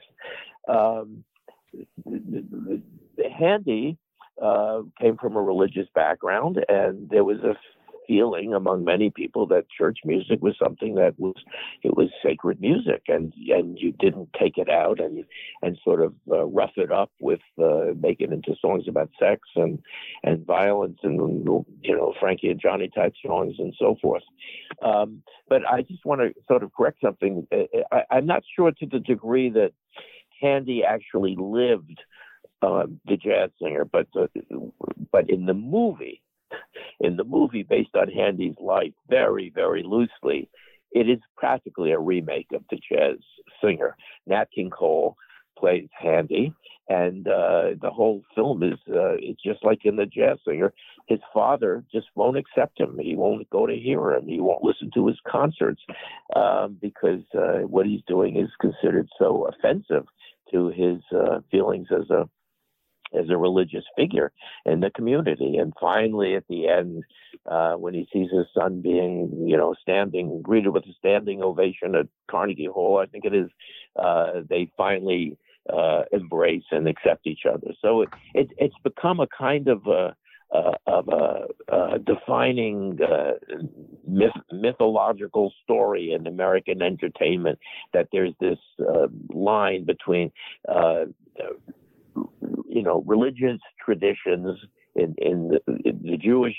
Handy came from a religious background, and there was a feeling among many people that church music was something that was sacred music, and you didn't take it out and sort of rough it up with make it into songs about sex and violence and Frankie and Johnny type songs and so forth. But I just want to sort of correct something. I'm not sure to the degree that Handy actually lived The Jazz Singer, but in the movie based on Handy's life, very, very loosely, it is practically a remake of The Jazz Singer. Nat King Cole plays Handy, and the whole film is it's just like in The Jazz Singer. His father just won't accept him. He won't go to hear him. He won't listen to his concerts because what he's doing is considered so offensive to his feelings as a religious figure in the community. And finally, at the end, when he sees his son being, greeted with a standing ovation at Carnegie Hall, I think it is, they finally embrace and accept each other. So it's become a kind of a defining mythological story in American entertainment, that there's this line between religious traditions in the Jewish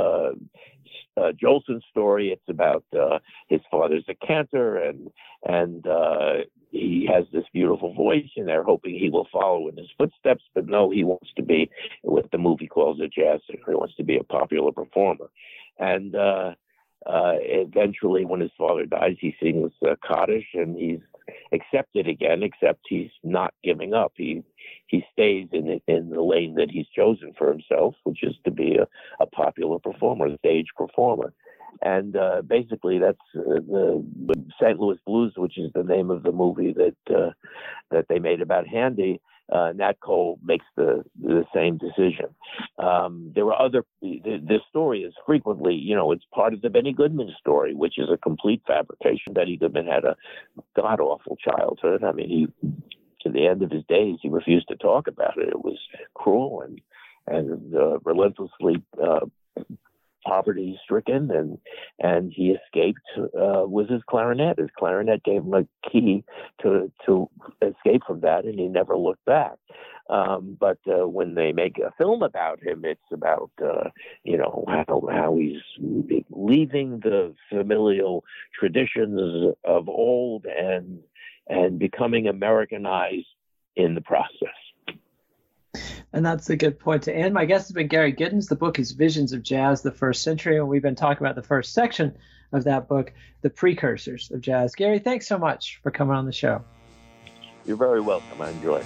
Jolson story. It's about his father's a cantor, and he has this beautiful voice, and they're hoping he will follow in his footsteps. But no, he wants to be what the movie calls a jazz singer. He wants to be a popular performer. And eventually, when his father dies, he sings Kaddish, and he's accepted again, except he's not giving up. He stays in the lane that he's chosen for himself, which is to be a popular performer, a stage performer. And basically, that's the St. Louis Blues, which is the name of the movie that they made about Handy. Nat Cole makes the same decision. There were other. This story is frequently, it's part of the Benny Goodman story, which is a complete fabrication. Benny Goodman had a god awful childhood. I mean, to the end of his days, he refused to talk about it. It was cruel and relentlessly poverty stricken, and he escaped with his clarinet. His clarinet gave him a key to escape from that, and he never looked back. But when they make a film about him, it's about, how he's leaving the familial traditions of old and becoming Americanized in the process. And that's a good point to end. My guest has been Gary Giddens. The book is Visions of Jazz, the First Century, and we've been talking about the first section of that book, The Precursors of Jazz. Gary, thanks so much for coming on the show. You're very welcome. I enjoyed it.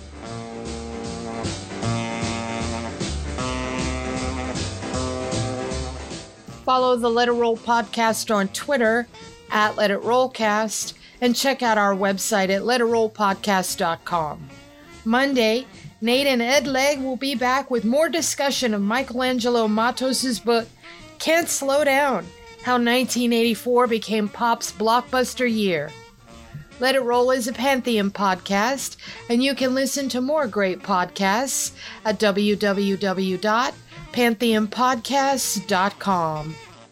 Follow the Let It Roll podcast on Twitter at Let It Rollcast, and check out our website at letitrollpodcast.com. Monday, Nate and Ed Legg will be back with more discussion of Michelangelo Matos' book, Can't Slow Down, How 1984 Became Pop's Blockbuster Year. Let It Roll is a Pantheon podcast, and you can listen to more great podcasts at www.pantheonpodcasts.com.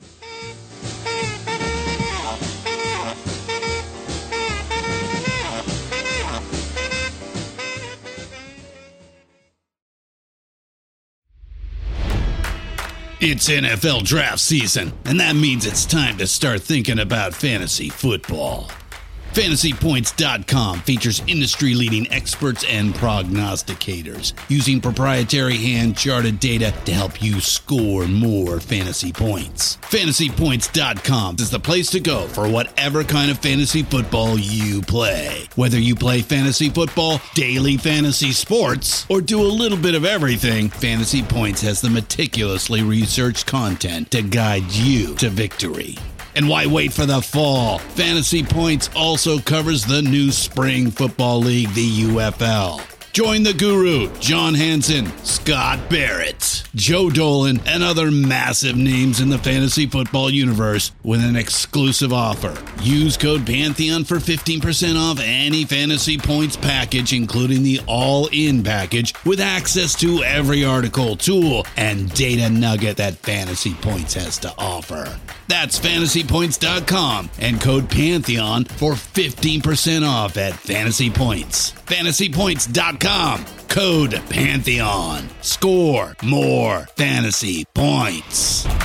It's NFL draft season, and that means it's time to start thinking about fantasy football. FantasyPoints.com features industry-leading experts and prognosticators using proprietary hand-charted data to help you score more fantasy points. FantasyPoints.com is the place to go for whatever kind of fantasy football you play. Whether you play fantasy football, daily fantasy sports, or do a little bit of everything, Fantasy Points has the meticulously researched content to guide you to victory. And why wait for the fall? Fantasy Points also covers the new spring football league, the UFL. Join the guru, John Hansen, Scott Barrett, Joe Dolan, and other massive names in the fantasy football universe with an exclusive offer. Use code Pantheon for 15% off any Fantasy Points package, including the all-in package, with access to every article, tool, and data nugget that Fantasy Points has to offer. That's FantasyPoints.com and code Pantheon for 15% off at Fantasy Points. FantasyPoints.com, code Pantheon. Score more fantasy points.